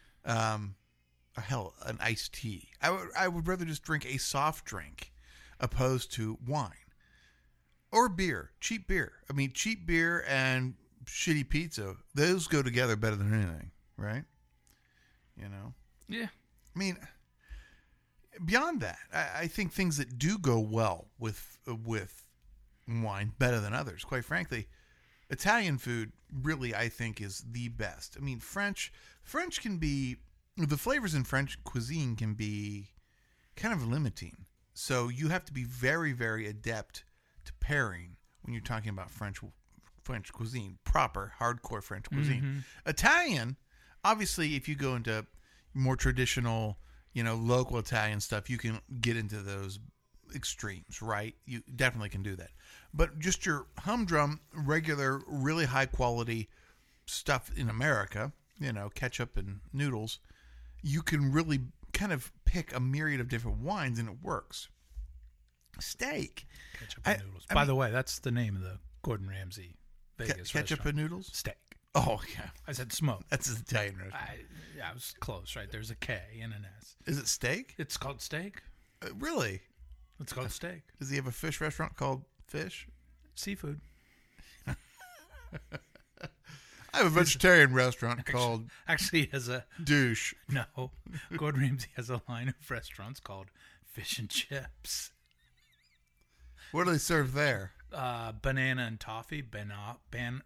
Hell, an iced tea. I would rather just drink a soft drink opposed to wine. Or beer. Cheap beer. I mean, cheap beer and shitty pizza, those go together better than anything, right? Yeah. I mean, beyond that, I think things that do go well with wine better than others. Quite frankly, Italian food really, I think, is the best. I mean, French can be, the flavors in French cuisine can be kind of limiting. So you have to be very, very adept to pairing when you're talking about French cuisine, proper hardcore French cuisine. Mm-hmm. Italian, obviously, if you go into more traditional, local Italian stuff, you can get into those extremes, right? You definitely can do that. But just your humdrum, regular, really high quality stuff in America, ketchup and noodles, you can really kind of pick a myriad of different wines and it works. Steak. Ketchup and noodles. By the way, that's the name of the Gordon Ramsay Vegas ketchup restaurant. and noodles? Steak. Oh, yeah. I said smoke. That's an Italian restaurant. I was close, right? There's a K and an S. Is it steak? It's called steak. Really? It's called steak. Does he have a fish restaurant called Fish? Seafood. I have a vegetarian restaurant called Actually, he has a Douche. no. Gordon Ramsay has a line of restaurants called Fish and Chips. What do they serve there? Banana and toffee. Banoffee.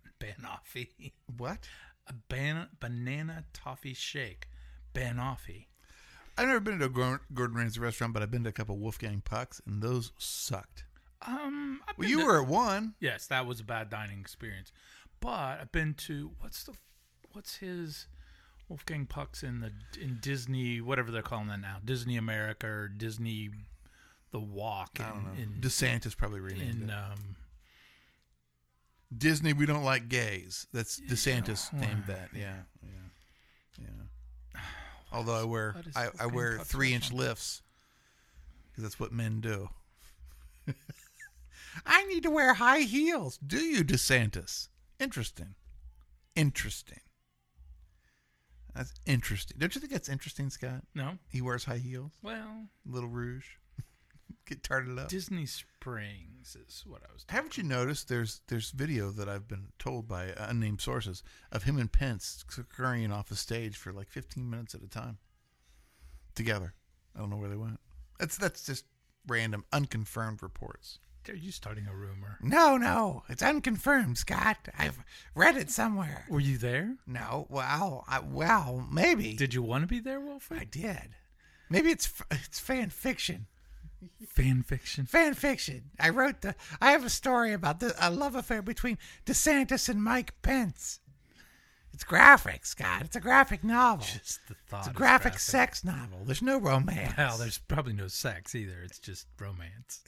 What? A banana toffee shake. Banoffee. I've never been to a Gordon Ramsay restaurant, but I've been to a couple Wolfgang Pucks, and those sucked. I've Well, been you to- were at one. Yes, that was a bad dining experience. But I've been to what's his Wolfgang Pucks in Disney, whatever they're calling that now, Disney America or Disney The Walk. I don't know. In DeSantis probably renamed in it. Disney, we don't like gays. That's DeSantis named that. Yeah. Although I wear What is I Wolfgang wear Puck's 3-inch restaurant? lifts because that's what men do. I need to wear high heels. Do you, DeSantis? Interesting. That's interesting. Don't you think that's interesting, Scott? No, He wears high heels, well, little rouge, get tarted up. Disney Springs is what I was. Haven't you noticed there's video that I've been told by unnamed sources of him and Pence scurrying off the stage for like 15 minutes at a time together. I don't know where they went. That's just random, unconfirmed reports. Are you starting a rumor? No, it's unconfirmed, Scott. I've read it somewhere. Were you there? No, well, maybe. Did you want to be there, Wilfred? I did. Maybe it's fan fiction. Fan fiction. Fan fiction. I have a story about a love affair between DeSantis and Mike Pence. It's graphic, Scott. It's a graphic novel. Just the thought. It's a graphic sex novel. There's no romance. Well, there's probably no sex either. It's just romance.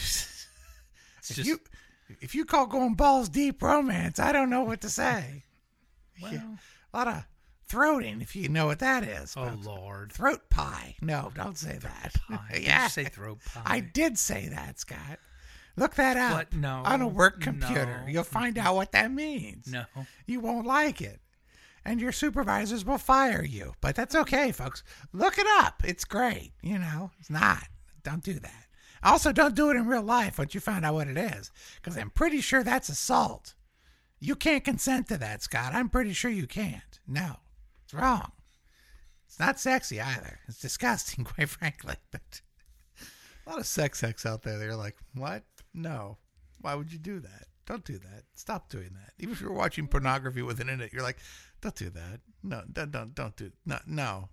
If you call going balls deep romance, I don't know what to say. Well, A lot of throating, if you know what that is. oh Lord. Throat pie. No, don't say that. Pie. Did Yeah. you say throat pie? I did say that, Scott. Look that up But no, on a work computer. no. You'll find out what that means. No. You won't like it. And your supervisors will fire you. But that's okay, folks. Look it up. It's great. It's not. Don't do that. Also, don't do it in real life once you find out what it is. Because I'm pretty sure that's assault. You can't consent to that, Scott. I'm pretty sure you can't. No. It's wrong. It's not sexy either. It's disgusting, quite frankly. But A lot of sex out there. They're like, what? No. Why would you do that? Don't do that. Stop doing that. Even if you're watching pornography with an internet, you're like, don't do that. No, don't do. No.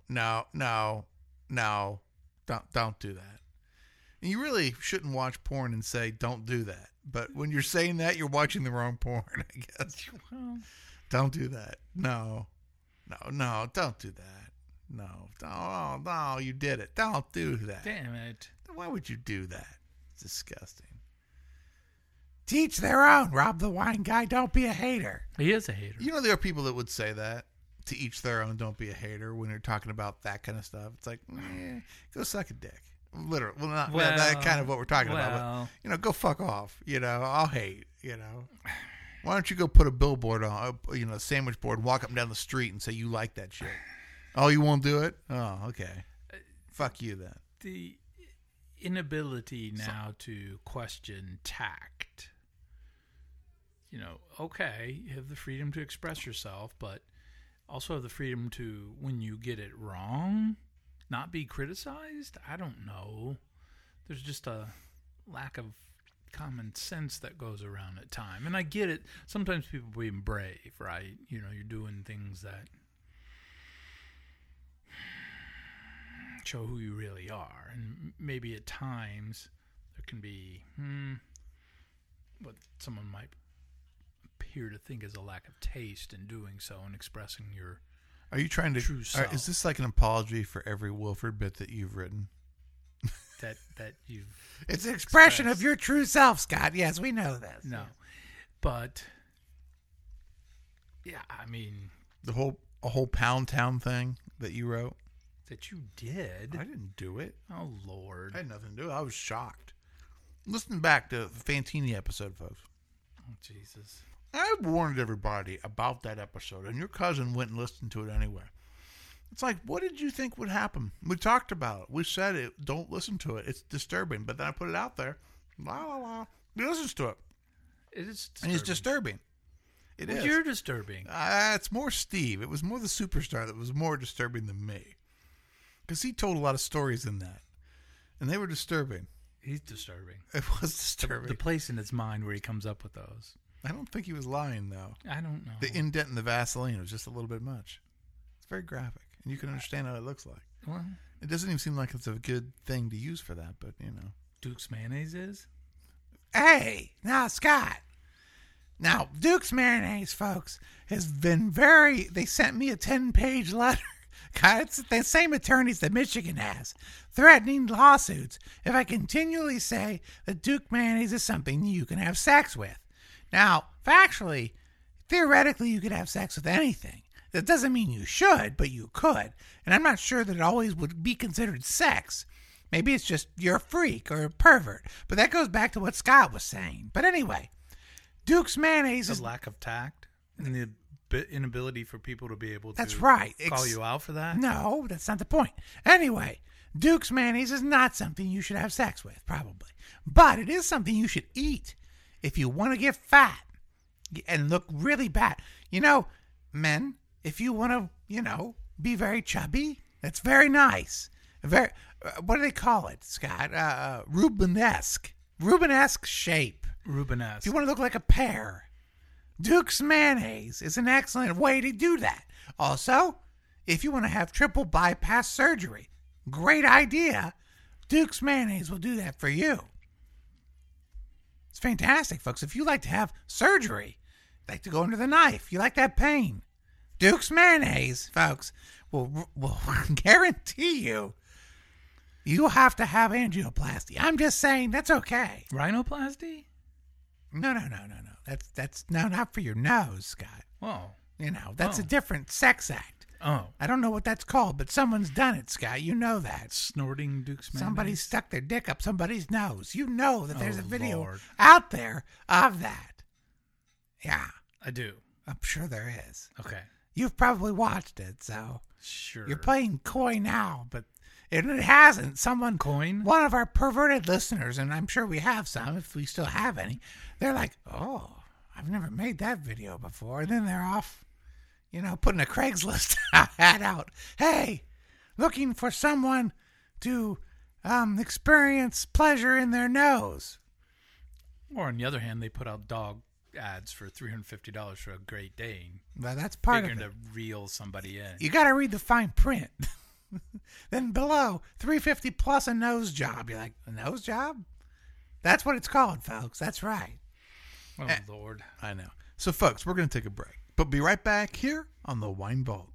Don't do that. And you really shouldn't watch porn and say, don't do that. But when you're saying that, you're watching the wrong porn, I guess. Well, Don't do that. No, don't do that. No, you did it. Don't do that. damn it. Why would you do that? It's disgusting. teach their own. Rob the wine guy. Don't be a hater. He is a hater. You know, there are people that would say that, to each their own, don't be a hater, when you're talking about that kind of stuff. It's like, go suck a dick. Literally. Well, not that kind of what we're talking about, but, go fuck off. I'll hate, Why don't you go put a billboard on, a sandwich board, walk up and down the street and say you like that shit? Oh, you won't do it? Oh, okay. Fuck you then. The inability now to question tact. Okay, you have the freedom to express yourself, but also have the freedom to, when you get it wrong, not be criticized. I don't know. There's just a lack of common sense that goes around at time. And I get it. Sometimes people are being brave, right? You're doing things that show who you really are. And maybe at times there can be what someone might appear to think is a lack of taste in doing so and expressing your Are you trying to true self. Is this like an apology for every Wilford bit that you've written? that you've It's an expression expressed. of your true self, Scott. Yes, we know this. No. But yeah, I mean, A whole Pound Town thing that you wrote? that you did. I didn't do it. Oh Lord. I had nothing to do with it. I was shocked. Listen back to the Fantini episode, folks. Oh Jesus. I warned everybody about that episode, and your cousin went and listened to it anyway. It's like, what did you think would happen? We talked about it. We said it. Don't listen to it. It's disturbing. But then I put it out there. La, la, la. He listens to it. It is disturbing. And it's disturbing. It is. You're disturbing. It's more Steve. It was more the superstar that was more disturbing than me. Because he told a lot of stories in that. And they were disturbing. He's disturbing. It was disturbing. The place in his mind where he comes up with those. I don't think he was lying, though. I don't know. The indent in the Vaseline was just a little bit much. It's very graphic. And you can understand how it looks like. Well, It doesn't even seem like it's a good thing to use for that, but, Duke's mayonnaise is? Hey, now, Scott. Now, Duke's Mayonnaise, folks, has been they sent me a 10-page letter. God, it's the same attorneys that Michigan has, threatening lawsuits if I continually say that Duke Mayonnaise is something you can have sex with. Now, factually, theoretically, you could have sex with anything. That doesn't mean you should, but you could. And I'm not sure that it always would be considered sex. Maybe it's just you're a freak or a pervert. But that goes back to what Scott was saying. But anyway, Duke's Mayonnaise is... The lack of tact and the inability for people to be able to That's right. call you out for that? No, that's not the point. Anyway, Duke's Mayonnaise is not something you should have sex with, probably. But it is something you should eat if you want to get fat and look really bad. Men, if you want to, be very chubby, that's very nice. Very, what do they call it, Scott? Rubenesque. Rubenesque shape. Rubenesque. If you want to look like a pear, Duke's mayonnaise is an excellent way to do that. Also, if you want to have triple bypass surgery, great idea. Duke's mayonnaise will do that for you. It's fantastic, folks. If you like to have surgery, like to go under the knife, you like that pain, Duke's mayonnaise, folks, will guarantee you'll have to have angioplasty. I'm just saying that's okay. Rhinoplasty? No. That's not for your nose, Scott. Oh. That's a different sex act. Oh. I don't know what that's called, but someone's done it, Scott. You know that. Snorting Duke's mayonnaise? Somebody stuck their dick up somebody's nose. You know that there's a video Lord. out there of that. Yeah, I do. I'm sure there is. Okay. You've probably watched it, so Sure. you're playing coy now, but it hasn't. Coin? One of our perverted listeners, and I'm sure we have some, if we still have any, they're like, oh, I've never made that video before. And then they're off, putting a Craigslist ad out. Hey, looking for someone to experience pleasure in their nose. Or on the other hand, they put out dog ads for $350 for a Great Dane. Well, that's part of it. Figuring to reel somebody in. You got to read the fine print. Then below, $350 plus a nose job. You're like, a nose job? That's what it's called, folks. That's right. Oh, Lord. I know. So, folks, we're going to take a break, but be right back here on the Wine Vault.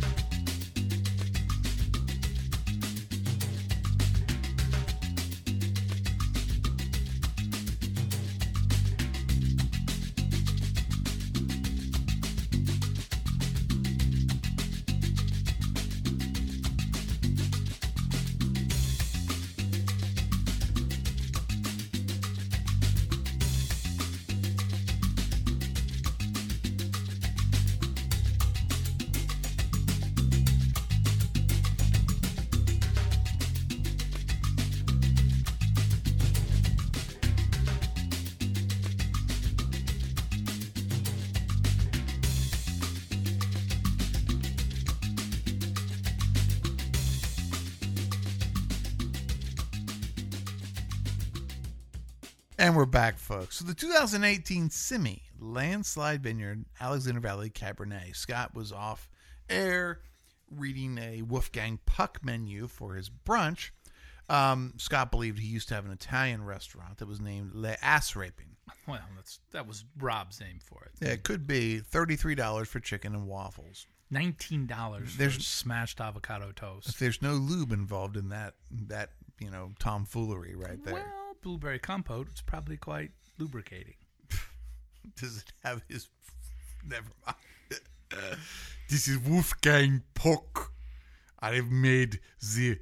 And we're back, folks. So the 2018 Simi Landslide Vineyard Alexander Valley Cabernet. Scott was off air reading a Wolfgang Puck menu for his brunch. Scott believed he used to have an Italian restaurant that was named Le Ass Raping. Well, that was Rob's name for it. Yeah, it could be $33 for chicken and waffles. $19 for smashed avocado toast. If there's no lube involved in that tomfoolery right there. Well, blueberry compote, it's probably quite lubricating. Does it have his... Never mind. This is Wolfgang Puck. I have made the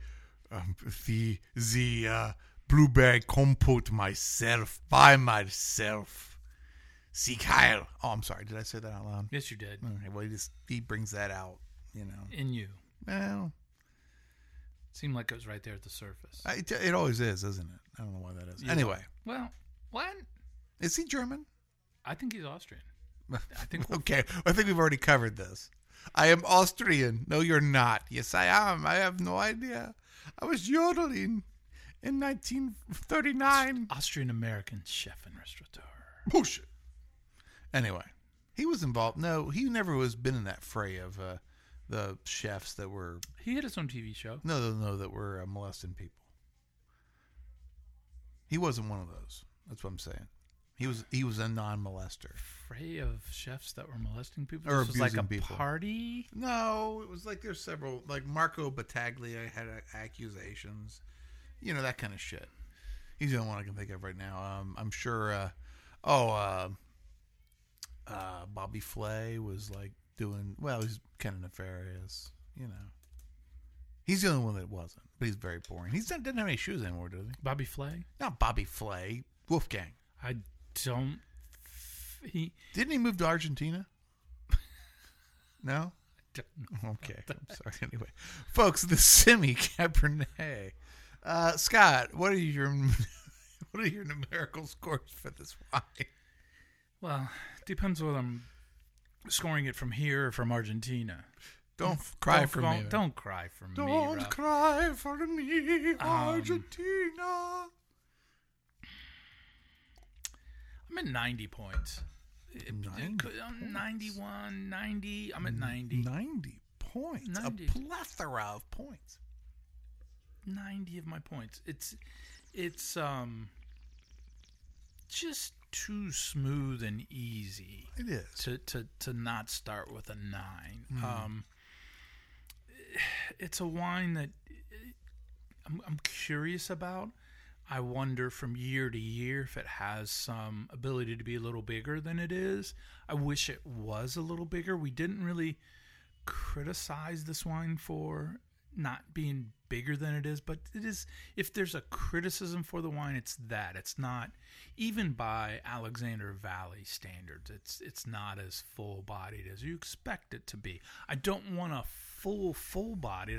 blueberry compote by myself. See, Kyle. Oh, I'm sorry. Did I say that out loud? Yes, you did. Okay, well, he brings that out, In you. Well, Seemed like it was right there at the surface. it always is, isn't it? I don't know why that is. Yeah. Anyway. Well, what? Is he German? I think he's Austrian. I think Okay, I think we've already covered this. I am Austrian. No, you're not. Yes, I am. I have no idea. I was yodeling in 1939. Austrian-American chef and restaurateur. Bullshit. Anyway, he was involved. No, he never was been in that fray of the chefs that were... He had his own TV show. No, that were molesting people. He wasn't one of those. That's what I'm saying. He was a non-molester. Fray of chefs that were molesting people? Or This was like a abusing people. party? No, it was like there's several, like Marco Battaglia had accusations, that kind of shit. He's the only one I can think of right now. I'm sure. Bobby Flay was like doing well. He's kind of nefarious, He's the only one that wasn't, but he's very boring. He doesn't have any shoes anymore, does he? Bobby Flay? Not Bobby Flay. Wolfgang. I don't... Didn't he move to Argentina? No? don't know. Okay. I'm sorry. Anyway. Folks, the Simi Cabernet. Scott, what are your numerical scores for this wine? Well, depends whether I'm scoring it from here or from Argentina. Don't cry for me. Don't cry for me, Don't Rob. cry for me, Argentina. I'm at 90 points. 90 91, 90. I'm at 90. 90 points. 90. A plethora of points. 90 of my points. It's just too smooth and easy. It is. To not start with a 9. It's a wine that I'm curious about. I wonder from year to year if it has some ability to be a little bigger than it is. I wish it was a little bigger. We didn't really criticize this wine for not being bigger than it is, but it is. If there's a criticism for the wine, it's that it's not, even by Alexander Valley standards, it's not as full bodied as you expect it to be. I don't want a full body.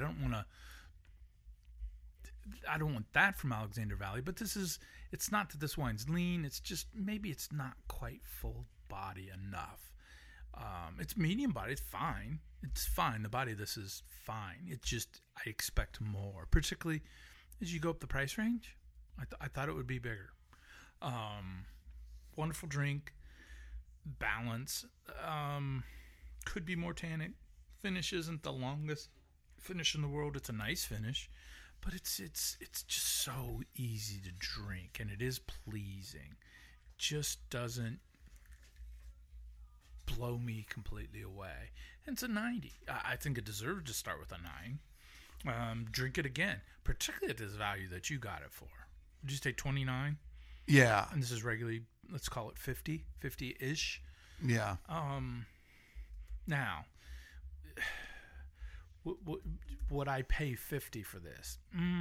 I don't want that from Alexander Valley, but it's not that this wine's lean. It's just maybe it's not quite full body enough. It's medium body. It's fine. It's fine. The body of this is fine. It's just I expect more, particularly as you go up the price range. I thought it would be bigger. Wonderful drink, balance. Could be more tannic. Finish isn't the longest finish in the world. It's a nice finish, but it's just so easy to drink, and it is pleasing. Just doesn't blow me completely away. And it's a 90. I think it deserves to start with a 9. Drink it again, particularly at this value that you got it for. Would you say 29? Yeah. And this is regularly, let's call it 50-ish. Yeah. Now, would I pay 50 for this?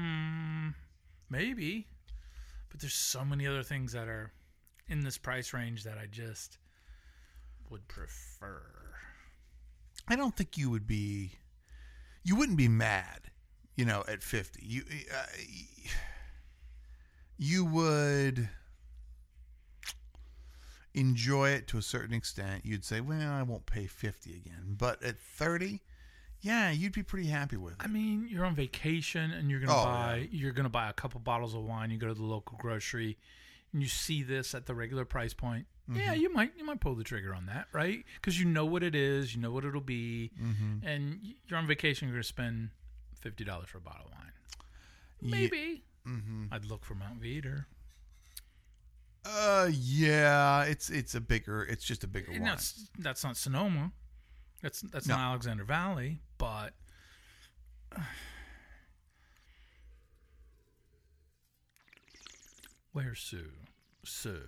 Maybe. But there's so many other things that are in this price range that I just would prefer. I don't think you wouldn't be mad, at 50. You would enjoy it to a certain extent. You'd say, well, I won't pay 50 again. But at 30, yeah, you'd be pretty happy with it. I mean, you're on vacation and you're gonna buy a couple bottles of wine. You go to the local grocery and you see this at the regular price point. Mm-hmm. Yeah, you might pull the trigger on that, right? Because you know what it is, you know what it'll be, and you're on vacation. You're gonna spend $50 for a bottle of wine. Maybe. I'd look for Mount Veeder. Yeah, it's just a bigger wine. That's not Sonoma. That's not Alexander Valley, but where, sir,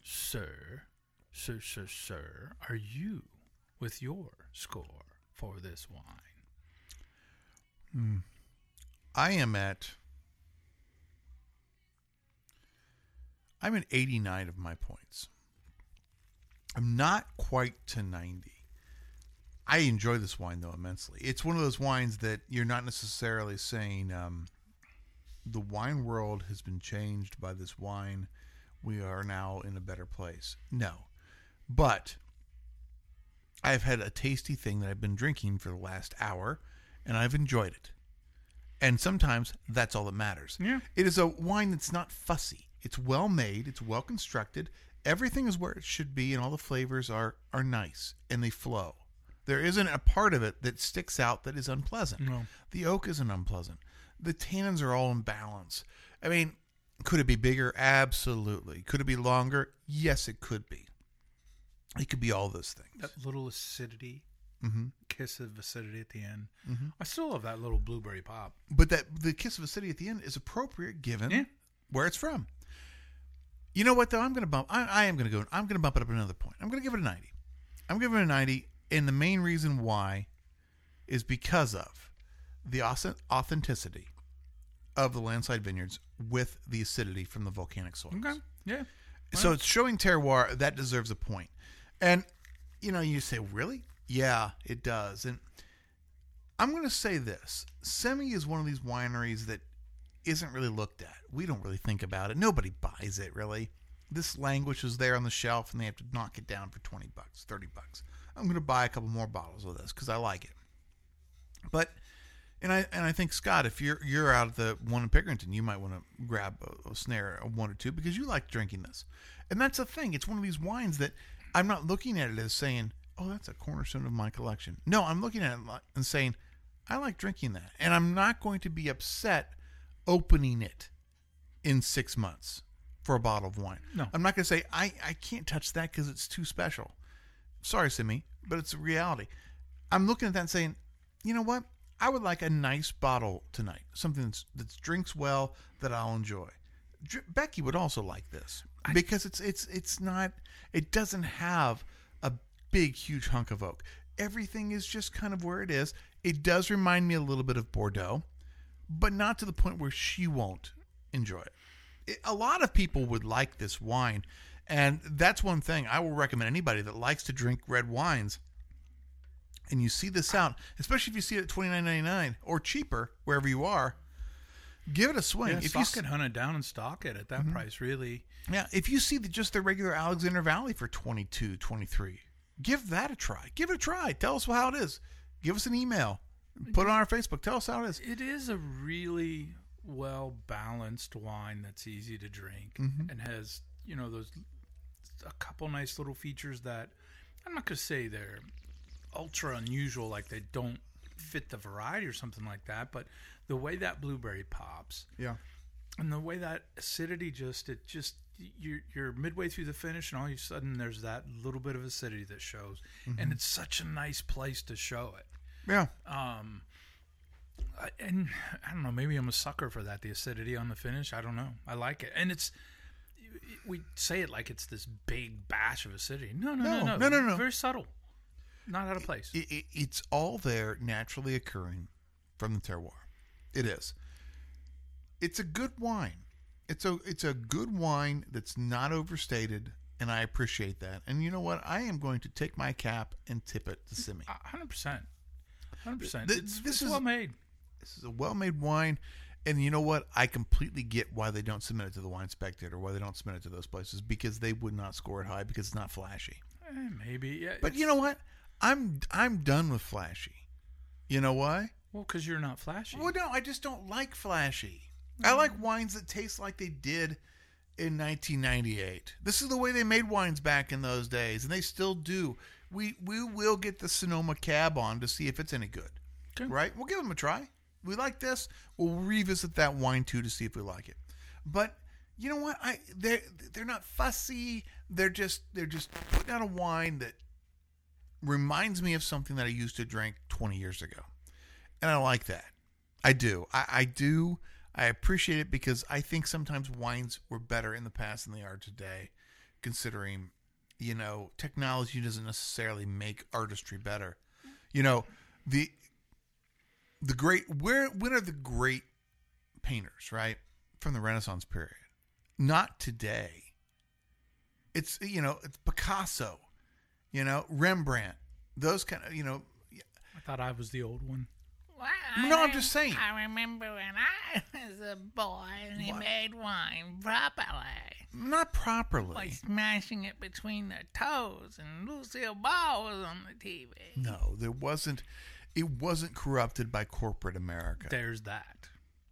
are you with your score for this wine? I'm at 89 of my points. I'm not quite to 90. I enjoy this wine, though, immensely. It's one of those wines that you're not necessarily saying the wine world has been changed by this wine. We are now in a better place. No. But I've had a tasty thing that I've been drinking for the last hour, and I've enjoyed it. And sometimes that's all that matters. Yeah. It is a wine that's not fussy. It's well made. It's well constructed. Everything is where it should be, and all the flavors are nice, and they flow. There isn't a part of it that sticks out that is unpleasant. No. The oak isn't unpleasant. The tannins are all in balance. I mean, could it be bigger? Absolutely. Could it be longer? Yes, it could be. It could be all those things. That little acidity, kiss of acidity at the end. I still love that little blueberry pop. But the kiss of acidity at the end is appropriate given where it's from. You know what, though? I'm going to bump. I'm going to bump it up another point. I'm going to give it a 90. I'm giving it a 90, and the main reason why is because of the authenticity of the Landslide Vineyards with the acidity from the volcanic soils. Okay. Yeah. So it's showing terroir. That deserves a point. And, you say, really? Yeah, it does. And I'm going to say this. Semi is one of these wineries that isn't really looked at. We don't really think about it. Nobody buys it, really. This languishes there on the shelf, and they have to knock it down for $20, $30. I'm going to buy a couple more bottles of this because I like it. But I think, Scott, if you're out at the one in Pickerington, you might want to grab a snare, a one or two, because you like drinking this. And that's the thing. It's one of these wines that I'm not looking at it as saying, oh, that's a cornerstone of my collection. No, I'm looking at it and saying, I like drinking that. And I'm not going to be upset opening it in 6 months for a bottle of wine. No. I'm not going to say, I can't touch that because it's too special. Sorry, Simi, but it's a reality. I'm looking at that and saying, you know what? I would like a nice bottle tonight. Something that drinks well, that I'll enjoy. Becky would also like this because it's not, it doesn't have a big, huge hunk of oak. Everything is just kind of where it is. It does remind me a little bit of Bordeaux, but not to the point where she won't enjoy it. A lot of people would like this wine, and that's one thing I will recommend anybody that likes to drink red wines. And you see this out, especially if you see it at $29.99 or cheaper wherever you are, give it a swing. Yeah, if stock it, hunt it down, and stock it at that price. Really, yeah. If you see just the regular Alexander Valley for $22, $23, give that a try. Give it a try. Tell us how it is. Give us an email. Put it on our Facebook. Tell us how it is. it is a really well balanced wine that's easy to drink and has those a couple nice little features that I'm not gonna say they're ultra unusual, like they don't fit the variety or something like that, but the way that blueberry pops, Yeah. and the way that acidity you're midway through the finish, and all of a sudden there's that little bit of acidity that shows, and it's such a nice place to show it. Yeah. And I don't know, maybe I'm a sucker for that, the acidity on the finish. I don't know, I like it, and we say it like it's this big bash of acidity. No. Very subtle. Not out of place. It's all there, naturally occurring from the terroir. It is. It's a good wine. It's a good wine that's not overstated, and I appreciate that. And you know what? I am going to take my cap and tip it to Simi. 100%. 100%. This It's is well made. This is a well-made wine, and you know what? I completely get why they don't submit it to the Wine Spectator, why they don't submit it to those places, because they would not score it high because it's not flashy. Maybe, yeah. But you know what? I'm done with flashy. You know why? Well, because you're not flashy. Well, no, I just don't like flashy. I like wines that taste like they did in 1998. This is the way they made wines back in those days, and they still do. We will get the Sonoma Cab on to see if it's any good. Okay. Right? We'll give them a try. We like this. We'll revisit that wine too to see if we like it. But you know what? They're not fussy. They're just putting out a wine that reminds me of something that I used to drink 20 years ago. And I like that. I do. I do. I appreciate it because I think sometimes wines were better in the past than they are today, considering, technology doesn't necessarily make artistry better. The great, when are the great painters, right? From the Renaissance period. Not today. It's Picasso. Rembrandt, those kind of, I thought I was the old one. No, I'm just saying. I remember when I was a boy and he made wine properly. Not properly. Like smashing it between their toes, and Lucille Ball was on the TV. No, it wasn't corrupted by corporate America. There's that.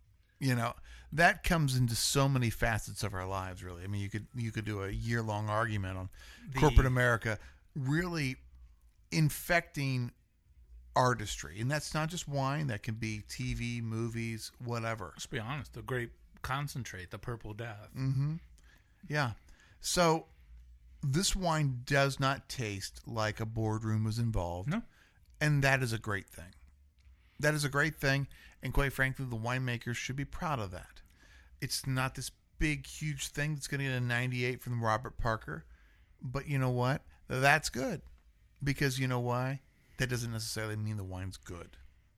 That comes into so many facets of our lives, really. I mean, you could do a year-long argument on corporate America really infecting artistry. And that's not just wine. That can be TV, movies, whatever. Let's be honest. The grape concentrate, the Purple Death. Mm-hmm. Yeah. So this wine does not taste like a boardroom was involved. No. And that is a great thing. That is a great thing. And quite frankly, the winemakers should be proud of that. It's not this big, huge thing that's going to get a 98 from Robert Parker. But you know what? That's good. Because you know why? That doesn't necessarily mean the wine's good.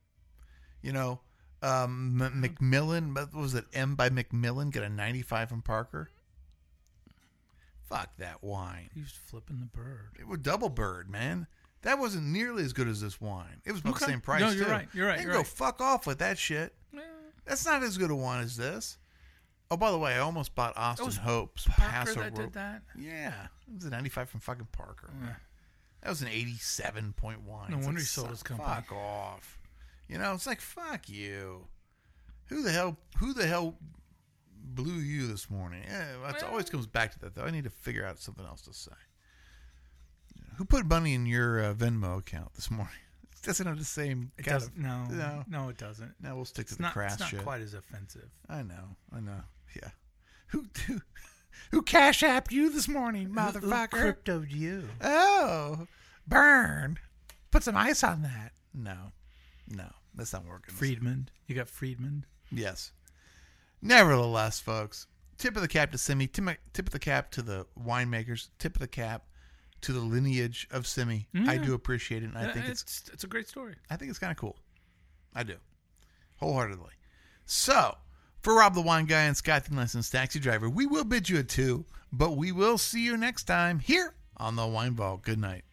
Macmillan, what was it? M by Macmillan got a 95 from Parker. Fuck that wine. He was flipping the bird. It was double bird, man. That wasn't nearly as good as this wine. It was about the same price, No, you're too. right. You're right. They You're go right. fuck off with that shit. That's not as good a wine as this. Oh, by the way, I almost bought Austin Hope's Parker Paso that Ro- did that? Yeah. It was a 95 from fucking Parker. Yeah. That was an 87 point wine. No It's wonder like, he sold his company. Fuck off. You know, it's like, fuck you. Who the hell blew you this morning? Yeah, it always comes back to that, though. I need to figure out something else to say. Who put money in your Venmo account this morning? It doesn't have the same It kind doesn't. of... No, it doesn't. No, we'll stick to It's the not. crass It's not shit. quite as offensive. I know. Yeah. Who cash apped you this morning, motherfucker? Cryptoed you. Oh, burn. Put some ice on that. No, that's not working. Friedman. You got Friedman. Yes. Nevertheless, folks, tip of the cap to Simi, tip of the cap to the winemakers, tip of the cap to the lineage of Simi. I do appreciate it, and I think it's a great story. I think it's kind of cool. I do. Wholeheartedly. So, for Rob the Wine Guy and Scott the Licensed Taxi Driver, we will bid you adieu, but we will see you next time here on the Wine Vault. Good night.